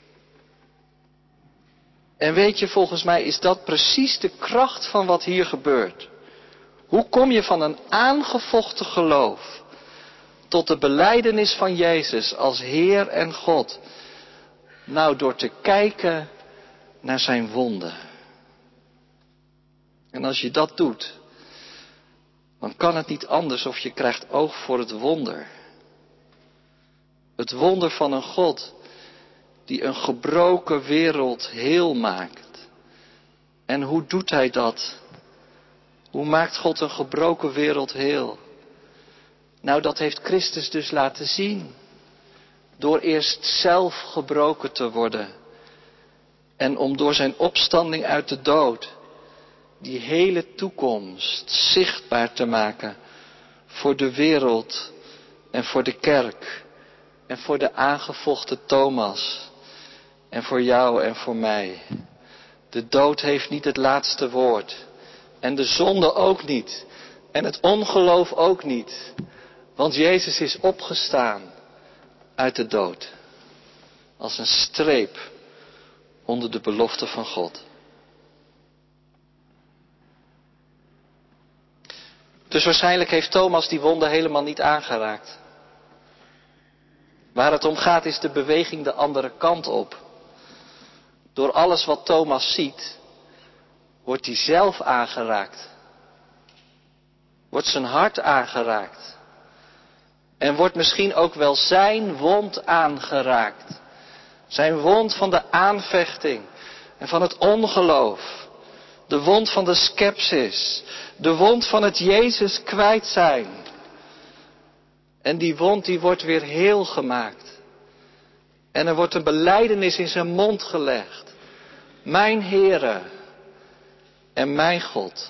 En weet je, volgens mij is dat precies de kracht van wat hier gebeurt. Hoe kom je van een aangevochten geloof tot de belijdenis van Jezus als Heer en God? Nou, door te kijken naar zijn wonden. En als je dat doet, dan kan het niet anders of je krijgt oog voor het wonder. Het wonder van een God die een gebroken wereld heel maakt. En hoe doet hij dat? Hoe maakt God een gebroken wereld heel? Nou, dat heeft Christus dus laten zien. Door eerst zelf gebroken te worden. En om door zijn opstanding uit de dood die hele toekomst zichtbaar te maken voor de wereld en voor de kerk en voor de aangevochten Thomas en voor jou en voor mij. De dood heeft niet het laatste woord en de zonde ook niet en het ongeloof ook niet, want Jezus is opgestaan uit de dood als een streep onder de belofte van God. Dus waarschijnlijk heeft Thomas die wonde helemaal niet aangeraakt. Waar het om gaat is de beweging de andere kant op. Door alles wat Thomas ziet, wordt hij zelf aangeraakt. Wordt zijn hart aangeraakt. En wordt misschien ook wel zijn wond aangeraakt. Zijn wond van de aanvechting en van het ongeloof. De wond van de skepsis. De wond van het Jezus kwijt zijn. En die wond die wordt weer heel gemaakt. En er wordt een belijdenis in zijn mond gelegd. Mijn Heere en mijn God.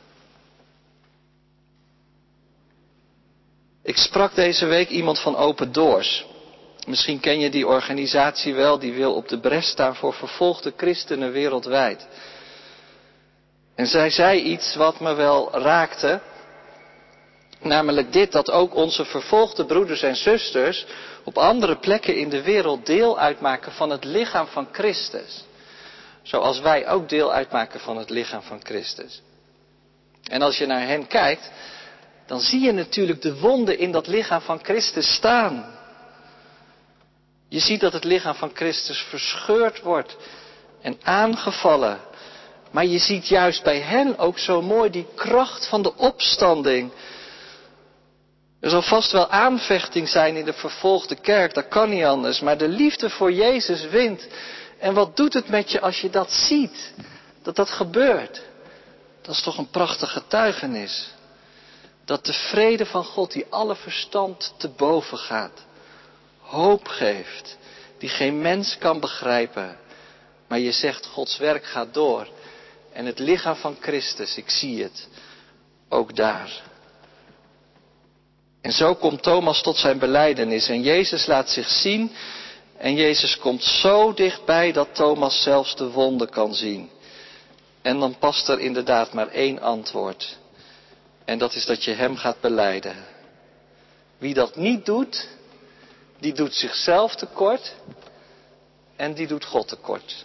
Ik sprak deze week iemand van Open Doors. Misschien ken je die organisatie wel, die wil op de bres staan voor vervolgde christenen wereldwijd. En zij zei iets wat me wel raakte. Namelijk dit, dat ook onze vervolgde broeders en zusters op andere plekken in de wereld deel uitmaken van het lichaam van Christus. Zoals wij ook deel uitmaken van het lichaam van Christus. En als je naar hen kijkt, dan zie je natuurlijk de wonden in dat lichaam van Christus staan. Je ziet dat het lichaam van Christus verscheurd wordt en aangevallen. Maar je ziet juist bij hen ook zo mooi die kracht van de opstanding. Er zal vast wel aanvechting zijn in de vervolgde kerk, dat kan niet anders. Maar de liefde voor Jezus wint. En wat doet het met je als je dat ziet? Dat dat gebeurt. Dat is toch een prachtig getuigenis. Dat de vrede van God die alle verstand te boven gaat. Hoop geeft. Die geen mens kan begrijpen. Maar je zegt Gods werk gaat door. En het lichaam van Christus, ik zie het. Ook daar. En zo komt Thomas tot zijn belijdenis. En Jezus laat zich zien. En Jezus komt zo dichtbij dat Thomas zelfs de wonden kan zien. En dan past er inderdaad maar één antwoord. En dat is dat je hem gaat belijden. Wie dat niet doet, die doet zichzelf tekort. En die doet God tekort.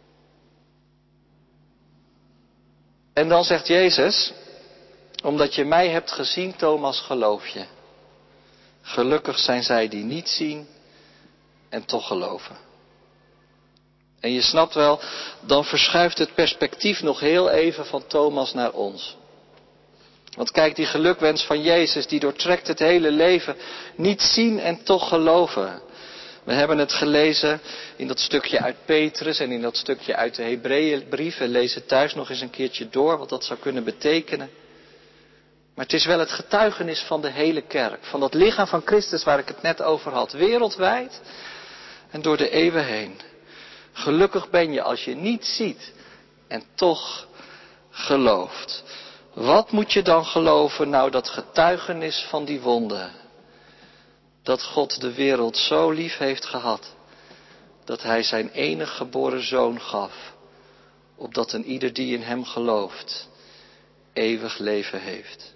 En dan zegt Jezus, omdat je mij hebt gezien, Thomas, geloof je. Gelukkig zijn zij die niet zien en toch geloven. En je snapt wel, dan verschuift het perspectief nog heel even van Thomas naar ons. Want kijk, die gelukwens van Jezus, die doortrekt het hele leven. Niet zien en toch geloven. We hebben het gelezen in dat stukje uit Petrus en in dat stukje uit de Hebreeënbrief. En lees het thuis nog eens een keertje door, wat dat zou kunnen betekenen. Maar het is wel het getuigenis van de hele kerk. Van dat lichaam van Christus waar ik het net over had. Wereldwijd en door de eeuwen heen. Gelukkig ben je als je niet ziet en toch gelooft. Wat moet je dan geloven? Nou, dat getuigenis van die wonden. Dat God de wereld zo lief heeft gehad. Dat hij zijn enige geboren zoon gaf. Opdat een ieder die in hem gelooft eeuwig leven heeft.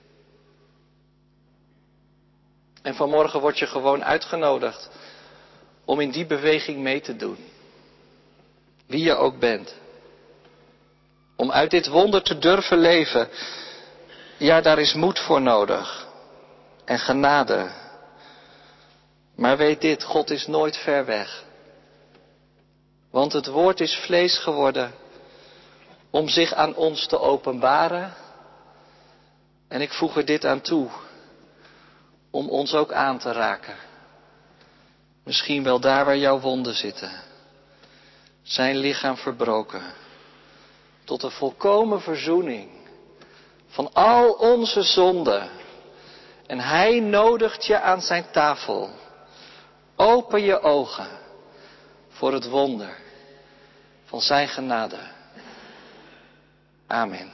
En vanmorgen word je gewoon uitgenodigd om in die beweging mee te doen. Wie je ook bent. Om uit dit wonder te durven leven. Ja, daar is moed voor nodig. En genade. Maar weet dit, God is nooit ver weg. Want het woord is vlees geworden om zich aan ons te openbaren. En ik voeg er dit aan toe. Om ons ook aan te raken. Misschien wel daar waar jouw wonden zitten. Zijn lichaam verbroken. Tot een volkomen verzoening. Van al onze zonden. En hij nodigt je aan zijn tafel. Open je ogen. Voor het wonder. Van zijn genade. Amen.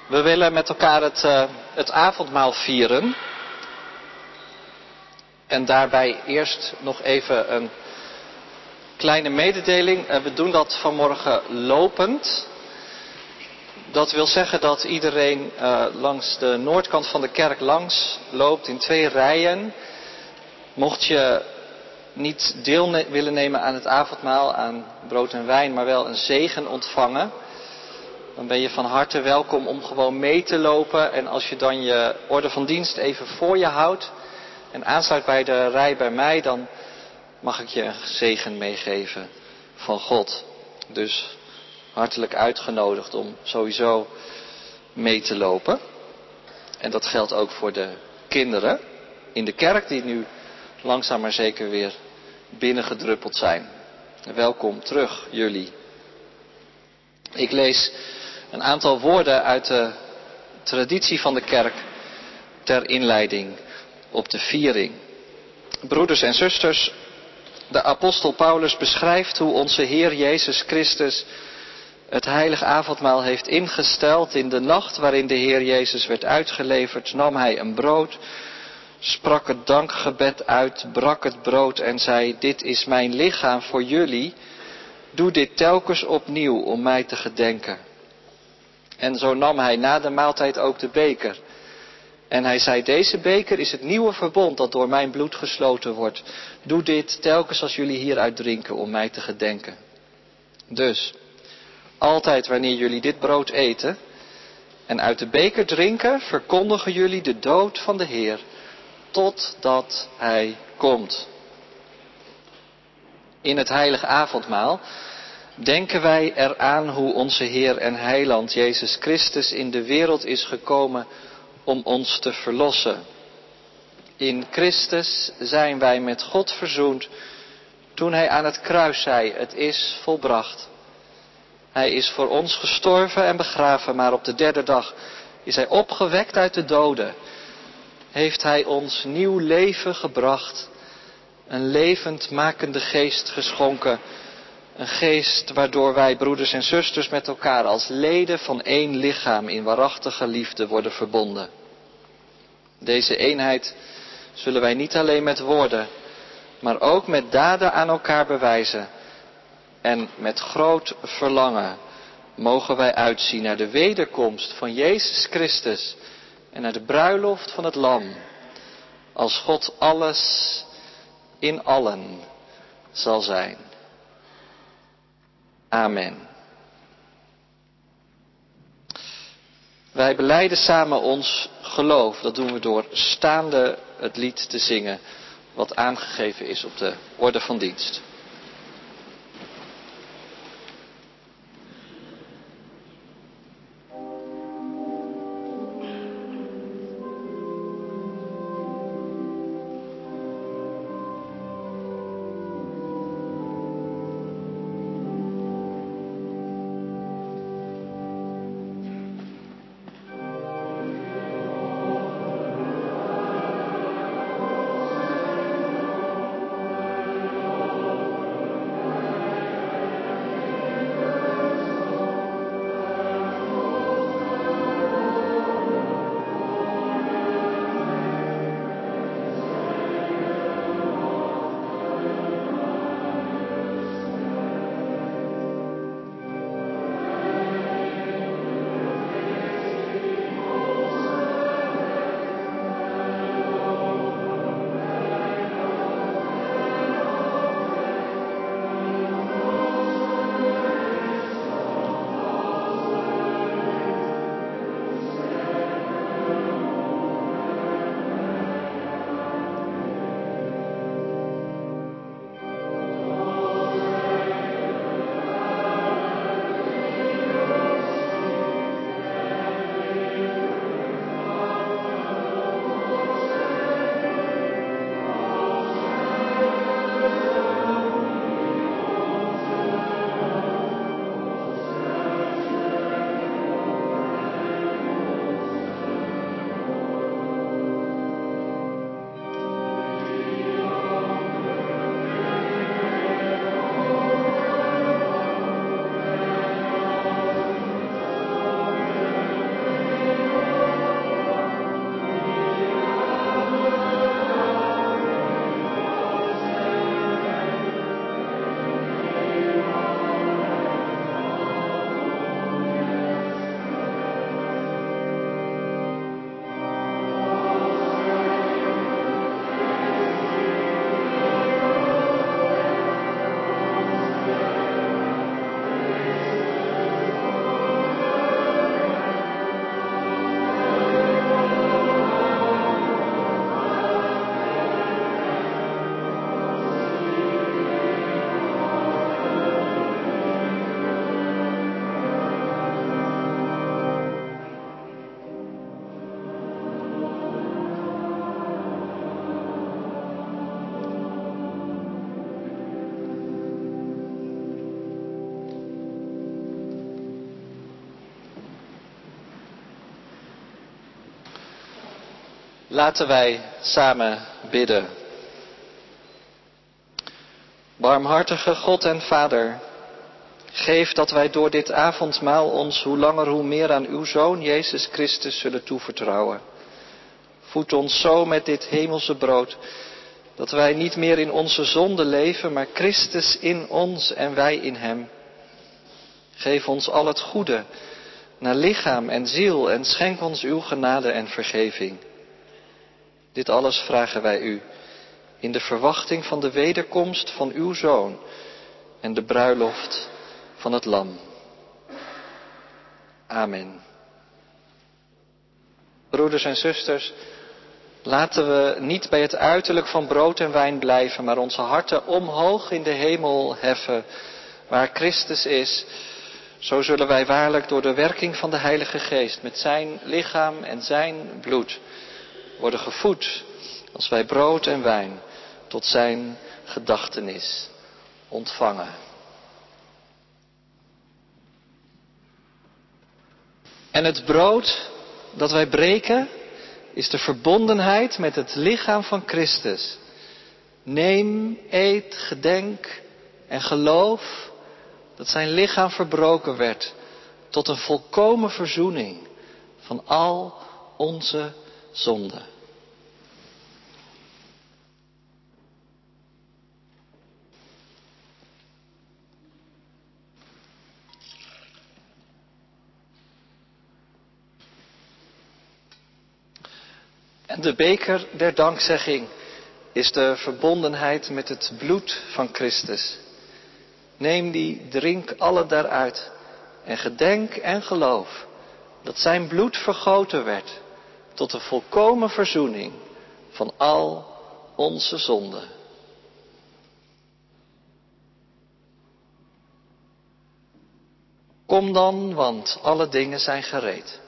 We willen met elkaar het, uh, het avondmaal vieren. En daarbij eerst nog even een kleine mededeling. Uh, we doen dat vanmorgen lopend. Dat wil zeggen dat iedereen uh, langs de noordkant van de kerk langs loopt in twee rijen. Mocht je niet deel ne- willen nemen aan het avondmaal, aan brood en wijn, maar wel een zegen ontvangen, dan ben je van harte welkom om gewoon mee te lopen. En als je dan je orde van dienst even voor je houdt en aansluit bij de rij bij mij, dan mag ik je een zegen meegeven van God. Dus hartelijk uitgenodigd om sowieso mee te lopen. En dat geldt ook voor de kinderen in de kerk die nu langzaam maar zeker weer binnengedruppeld zijn. Welkom terug jullie. Ik lees een aantal woorden uit de traditie van de kerk ter inleiding op de viering. Broeders en zusters, de apostel Paulus beschrijft hoe onze Heer Jezus Christus het heilig avondmaal heeft ingesteld. In de nacht waarin de Heer Jezus werd uitgeleverd, nam hij een brood, sprak het dankgebed uit, brak het brood en zei: dit is mijn lichaam voor jullie. Doe dit telkens opnieuw om mij te gedenken. En zo nam hij na de maaltijd ook de beker. En hij zei: deze beker is het nieuwe verbond dat door mijn bloed gesloten wordt. Doe dit telkens als jullie hieruit drinken om mij te gedenken. Dus, altijd wanneer jullie dit brood eten en uit de beker drinken, verkondigen jullie de dood van de Heer totdat hij komt. In het heilige avondmaal denken wij eraan hoe onze Heer en Heiland Jezus Christus in de wereld is gekomen om ons te verlossen. In Christus zijn wij met God verzoend toen hij aan het kruis zei: het is volbracht. Hij is voor ons gestorven en begraven, maar op de derde dag is hij opgewekt uit de doden. Heeft hij ons nieuw leven gebracht, een levendmakende geest geschonken. Een geest waardoor wij, broeders en zusters, met elkaar als leden van één lichaam in waarachtige liefde worden verbonden. Deze eenheid zullen wij niet alleen met woorden, maar ook met daden aan elkaar bewijzen. En met groot verlangen mogen wij uitzien naar de wederkomst van Jezus Christus en naar de bruiloft van het Lam, als God alles in allen zal zijn. Amen. Wij belijden samen ons geloof. Dat doen we door staande het lied te zingen wat aangegeven is op de orde van dienst. Laten wij samen bidden. Barmhartige God en Vader, geef dat wij door dit avondmaal ons hoe langer hoe meer aan uw Zoon Jezus Christus zullen toevertrouwen. Voed ons zo met dit hemelse brood, dat wij niet meer in onze zonde leven, maar Christus in ons en wij in hem. Geef ons al het goede, naar lichaam en ziel, en schenk ons uw genade en vergeving. Dit alles vragen wij u, in de verwachting van de wederkomst van uw Zoon en de bruiloft van het Lam. Amen. Broeders en zusters, laten we niet bij het uiterlijk van brood en wijn blijven, maar onze harten omhoog in de hemel heffen, waar Christus is. Zo zullen wij waarlijk door de werking van de Heilige Geest met zijn lichaam en zijn bloed worden gevoed, als wij brood en wijn tot zijn gedachtenis ontvangen. En het brood dat wij breken is de verbondenheid met het lichaam van Christus. Neem, eet, gedenk en geloof dat zijn lichaam verbroken werd tot een volkomen verzoening van al onze zonden. En de beker der dankzegging is de verbondenheid met het bloed van Christus. Neem die, drink alle daaruit en gedenk en geloof dat zijn bloed vergoten werd tot de volkomen verzoening van al onze zonden. Kom dan, want alle dingen zijn gereed.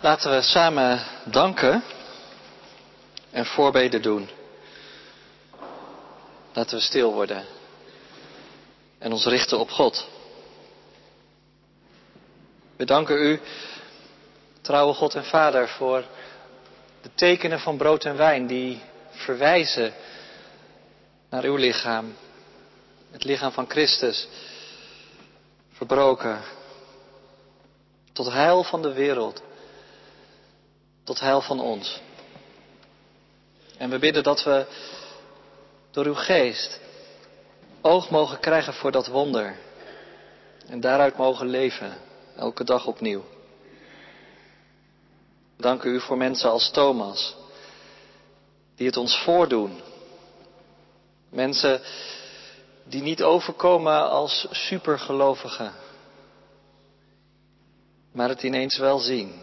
Laten we samen danken en voorbeden doen. Laten we stil worden en ons richten op God. We danken u, trouwe God en Vader, voor de tekenen van brood en wijn die verwijzen naar uw lichaam. Het lichaam van Christus, verbroken tot heil van de wereld, tot heil van ons. En we bidden dat we door uw geest oog mogen krijgen voor dat wonder en daaruit mogen leven, elke dag opnieuw. Dank u voor mensen als Thomas, die het ons voordoen. Mensen die niet overkomen als supergelovigen, maar het ineens wel zien.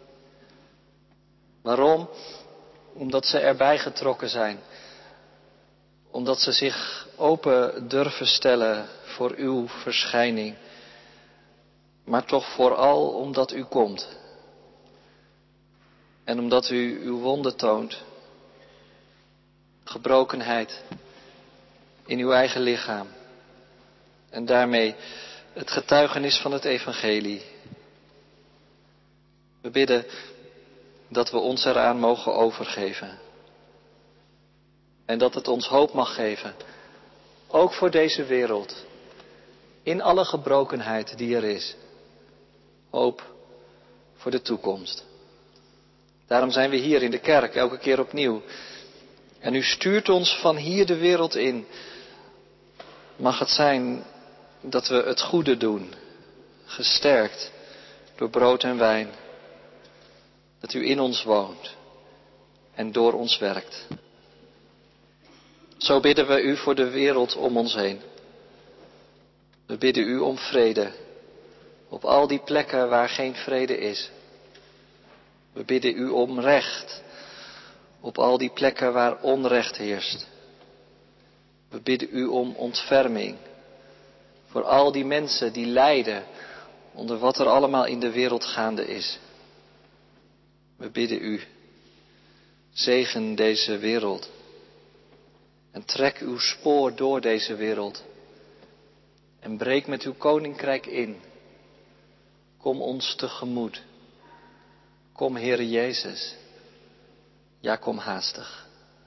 Waarom? Omdat ze erbij getrokken zijn. Omdat ze zich open durven stellen voor uw verschijning. Maar toch vooral omdat u komt. En omdat u uw wonden toont. Gebrokenheid in uw eigen lichaam. En daarmee het getuigenis van het evangelie. We bidden dat we ons eraan mogen overgeven. En dat het ons hoop mag geven. Ook voor deze wereld. In alle gebrokenheid die er is. Hoop voor de toekomst. Daarom zijn we hier in de kerk elke keer opnieuw. En u stuurt ons van hier de wereld in. Mag het zijn dat we het goede doen. Gesterkt door brood en wijn. Dat u in ons woont en door ons werkt. Zo bidden we u voor de wereld om ons heen. We bidden u om vrede op al die plekken waar geen vrede is. We bidden u om recht op al die plekken waar onrecht heerst. We bidden u om ontferming voor al die mensen die lijden onder wat er allemaal in de wereld gaande is. We bidden u, zegen deze wereld en trek uw spoor door deze wereld en breek met uw koninkrijk in. Kom ons tegemoet. Kom, Heere Jezus. Ja, kom haastig.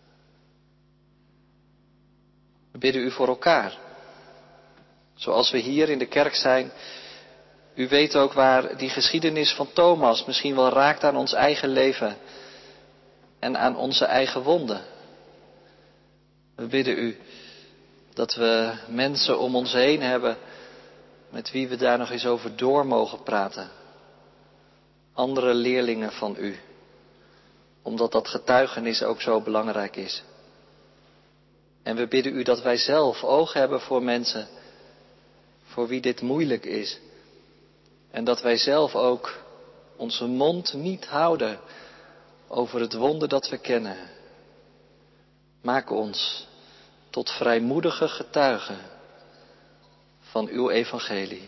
We bidden u voor elkaar. Zoals we hier in de kerk zijn. U weet ook waar die geschiedenis van Thomas misschien wel raakt aan ons eigen leven. En aan onze eigen wonden. We bidden u dat we mensen om ons heen hebben met wie we daar nog eens over door mogen praten. Andere leerlingen van u. Omdat dat getuigenis ook zo belangrijk is. En we bidden u dat wij zelf oog hebben voor mensen voor wie dit moeilijk is. En dat wij zelf ook onze mond niet houden over het wonder dat we kennen. Maak ons tot vrijmoedige getuigen van uw evangelie.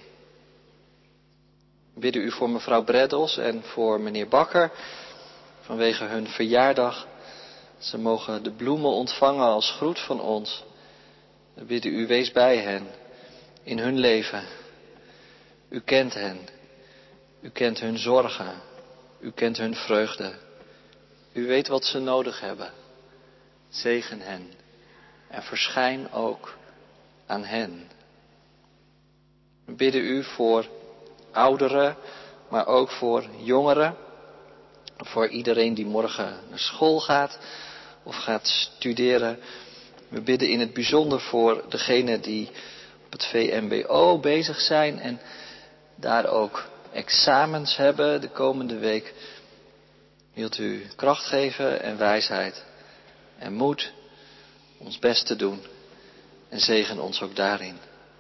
We bidden u voor mevrouw Breddels en voor meneer Bakker vanwege hun verjaardag. Ze mogen de bloemen ontvangen als groet van ons. We bidden u, wees bij hen in hun leven. U kent hen. U kent hun zorgen. U kent hun vreugde. U weet wat ze nodig hebben. Zegen hen. En verschijn ook aan hen. We bidden u voor ouderen, maar ook voor jongeren. Voor iedereen die morgen naar school gaat of gaat studeren. We bidden in het bijzonder voor degenen die op het V M B O bezig zijn en daar ook examens hebben de komende week. Wilt u kracht geven en wijsheid en moed ons best te doen en zegen ons ook daarin.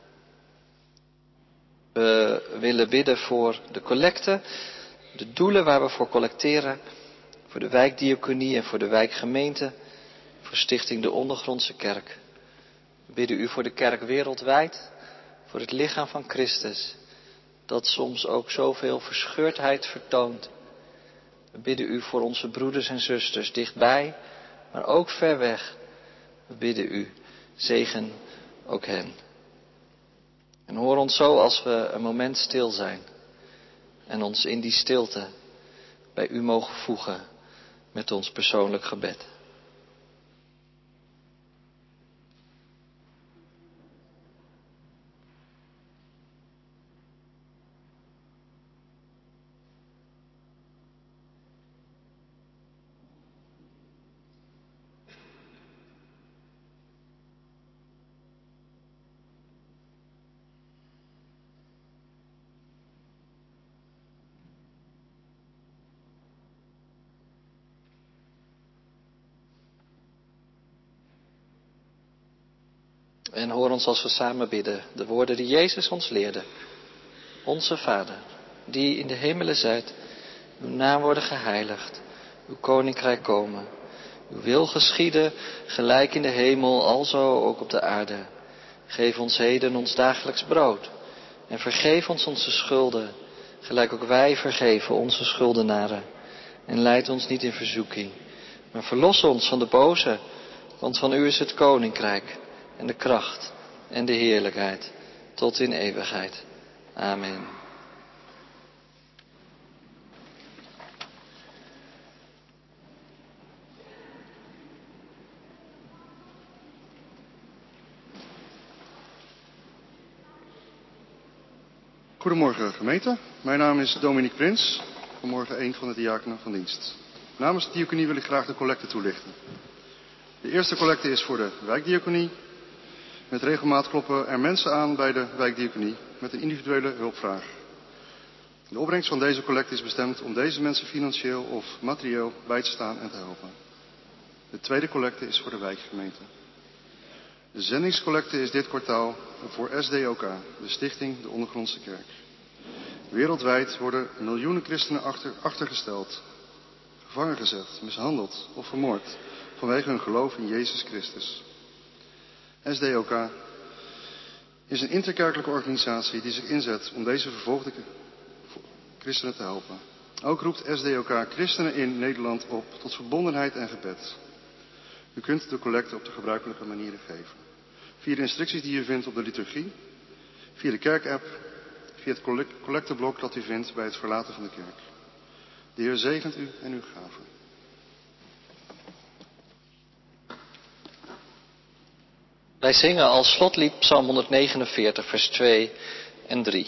We willen bidden voor de collecte, de doelen waar we voor collecteren, voor de wijkdiaconie en voor de wijkgemeente, voor Stichting de Ondergrondse Kerk. We bidden u voor de kerk wereldwijd, voor het lichaam van Christus, dat soms ook zoveel verscheurdheid vertoont. We bidden u voor onze broeders en zusters dichtbij, maar ook ver weg. We bidden u, zegen ook hen. En hoor ons zo als we een moment stil zijn en ons in die stilte bij u mogen voegen met ons persoonlijk gebed. En hoor ons als we samen bidden, de woorden die Jezus ons leerde. Onze Vader, die in de hemelen zijt, uw naam worden geheiligd, uw koninkrijk komen. Uw wil geschieden, gelijk in de hemel, alzo ook op de aarde. Geef ons heden ons dagelijks brood. En vergeef ons onze schulden, gelijk ook wij vergeven onze schuldenaren. En leid ons niet in verzoeking, maar verlos ons van de boze, want van u is het koninkrijk en de kracht en de heerlijkheid tot in eeuwigheid. Amen. Goedemorgen gemeente, mijn naam is Dominique Prins, vanmorgen een van de diakenen van dienst. Namens de diaconie wil ik graag de collecte toelichten. De eerste collecte is voor de wijkdiaconie. Met regelmaat kloppen er mensen aan bij de wijkdiaconie met een individuele hulpvraag. De opbrengst van deze collecte is bestemd om deze mensen financieel of materieel bij te staan en te helpen. De tweede collecte is voor de wijkgemeente. De zendingscollecte is dit kwartaal voor S D O K, de Stichting de Ondergrondse Kerk. Wereldwijd worden miljoenen christenen achter, achtergesteld, gevangen gezet, mishandeld of vermoord vanwege hun geloof in Jezus Christus. S D O K is een interkerkelijke organisatie die zich inzet om deze vervolgde christenen te helpen. Ook roept S D O K christenen in Nederland op tot verbondenheid en gebed. U kunt de collecte op de gebruikelijke manieren geven. Via de instructies die u vindt op de liturgie, via de kerkapp, via het collecteblok dat u vindt bij het verlaten van de kerk. De Heer zegent u en uw gaven. Wij zingen als slotlied Psalm honderdnegenenveertig, vers twee en drie.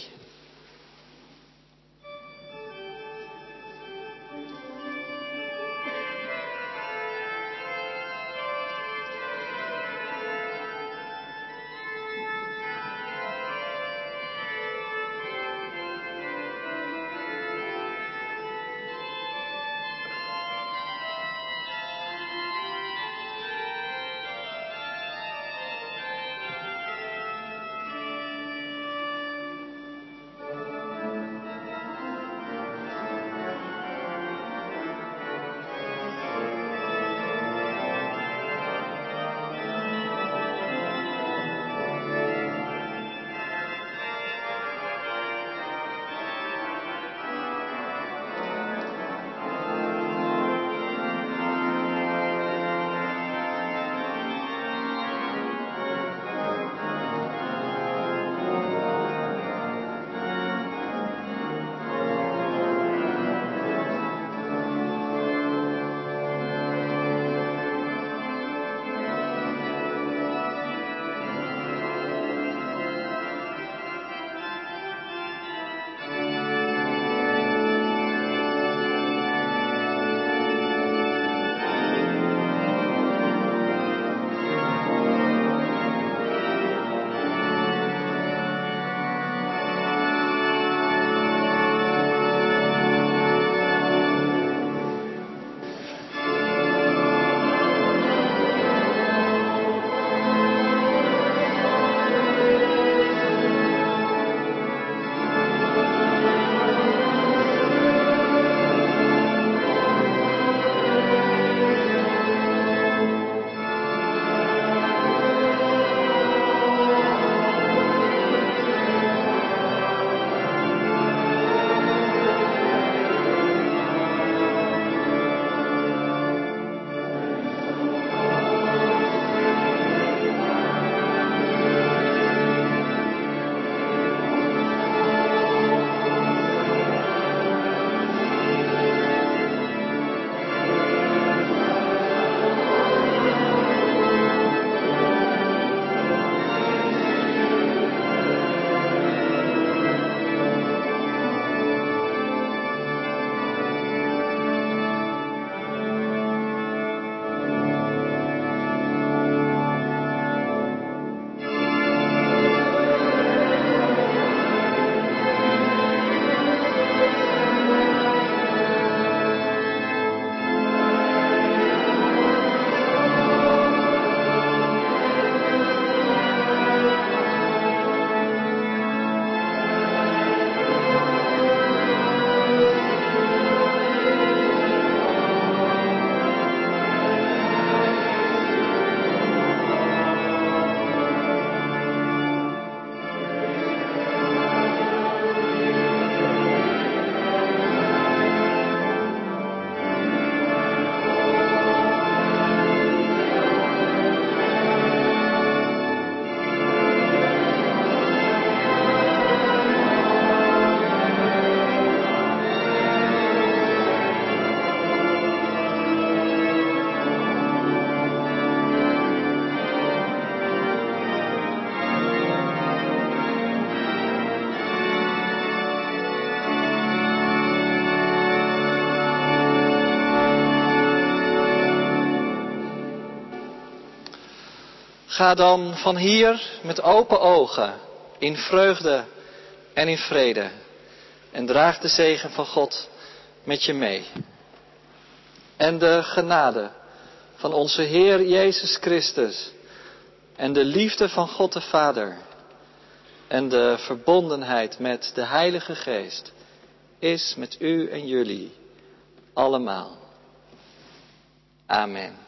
Ga dan van hier met open ogen, in vreugde en in vrede. En draag de zegen van God met je mee. En de genade van onze Heer Jezus Christus en de liefde van God de Vader en de verbondenheid met de Heilige Geest is met u en jullie allemaal. Amen.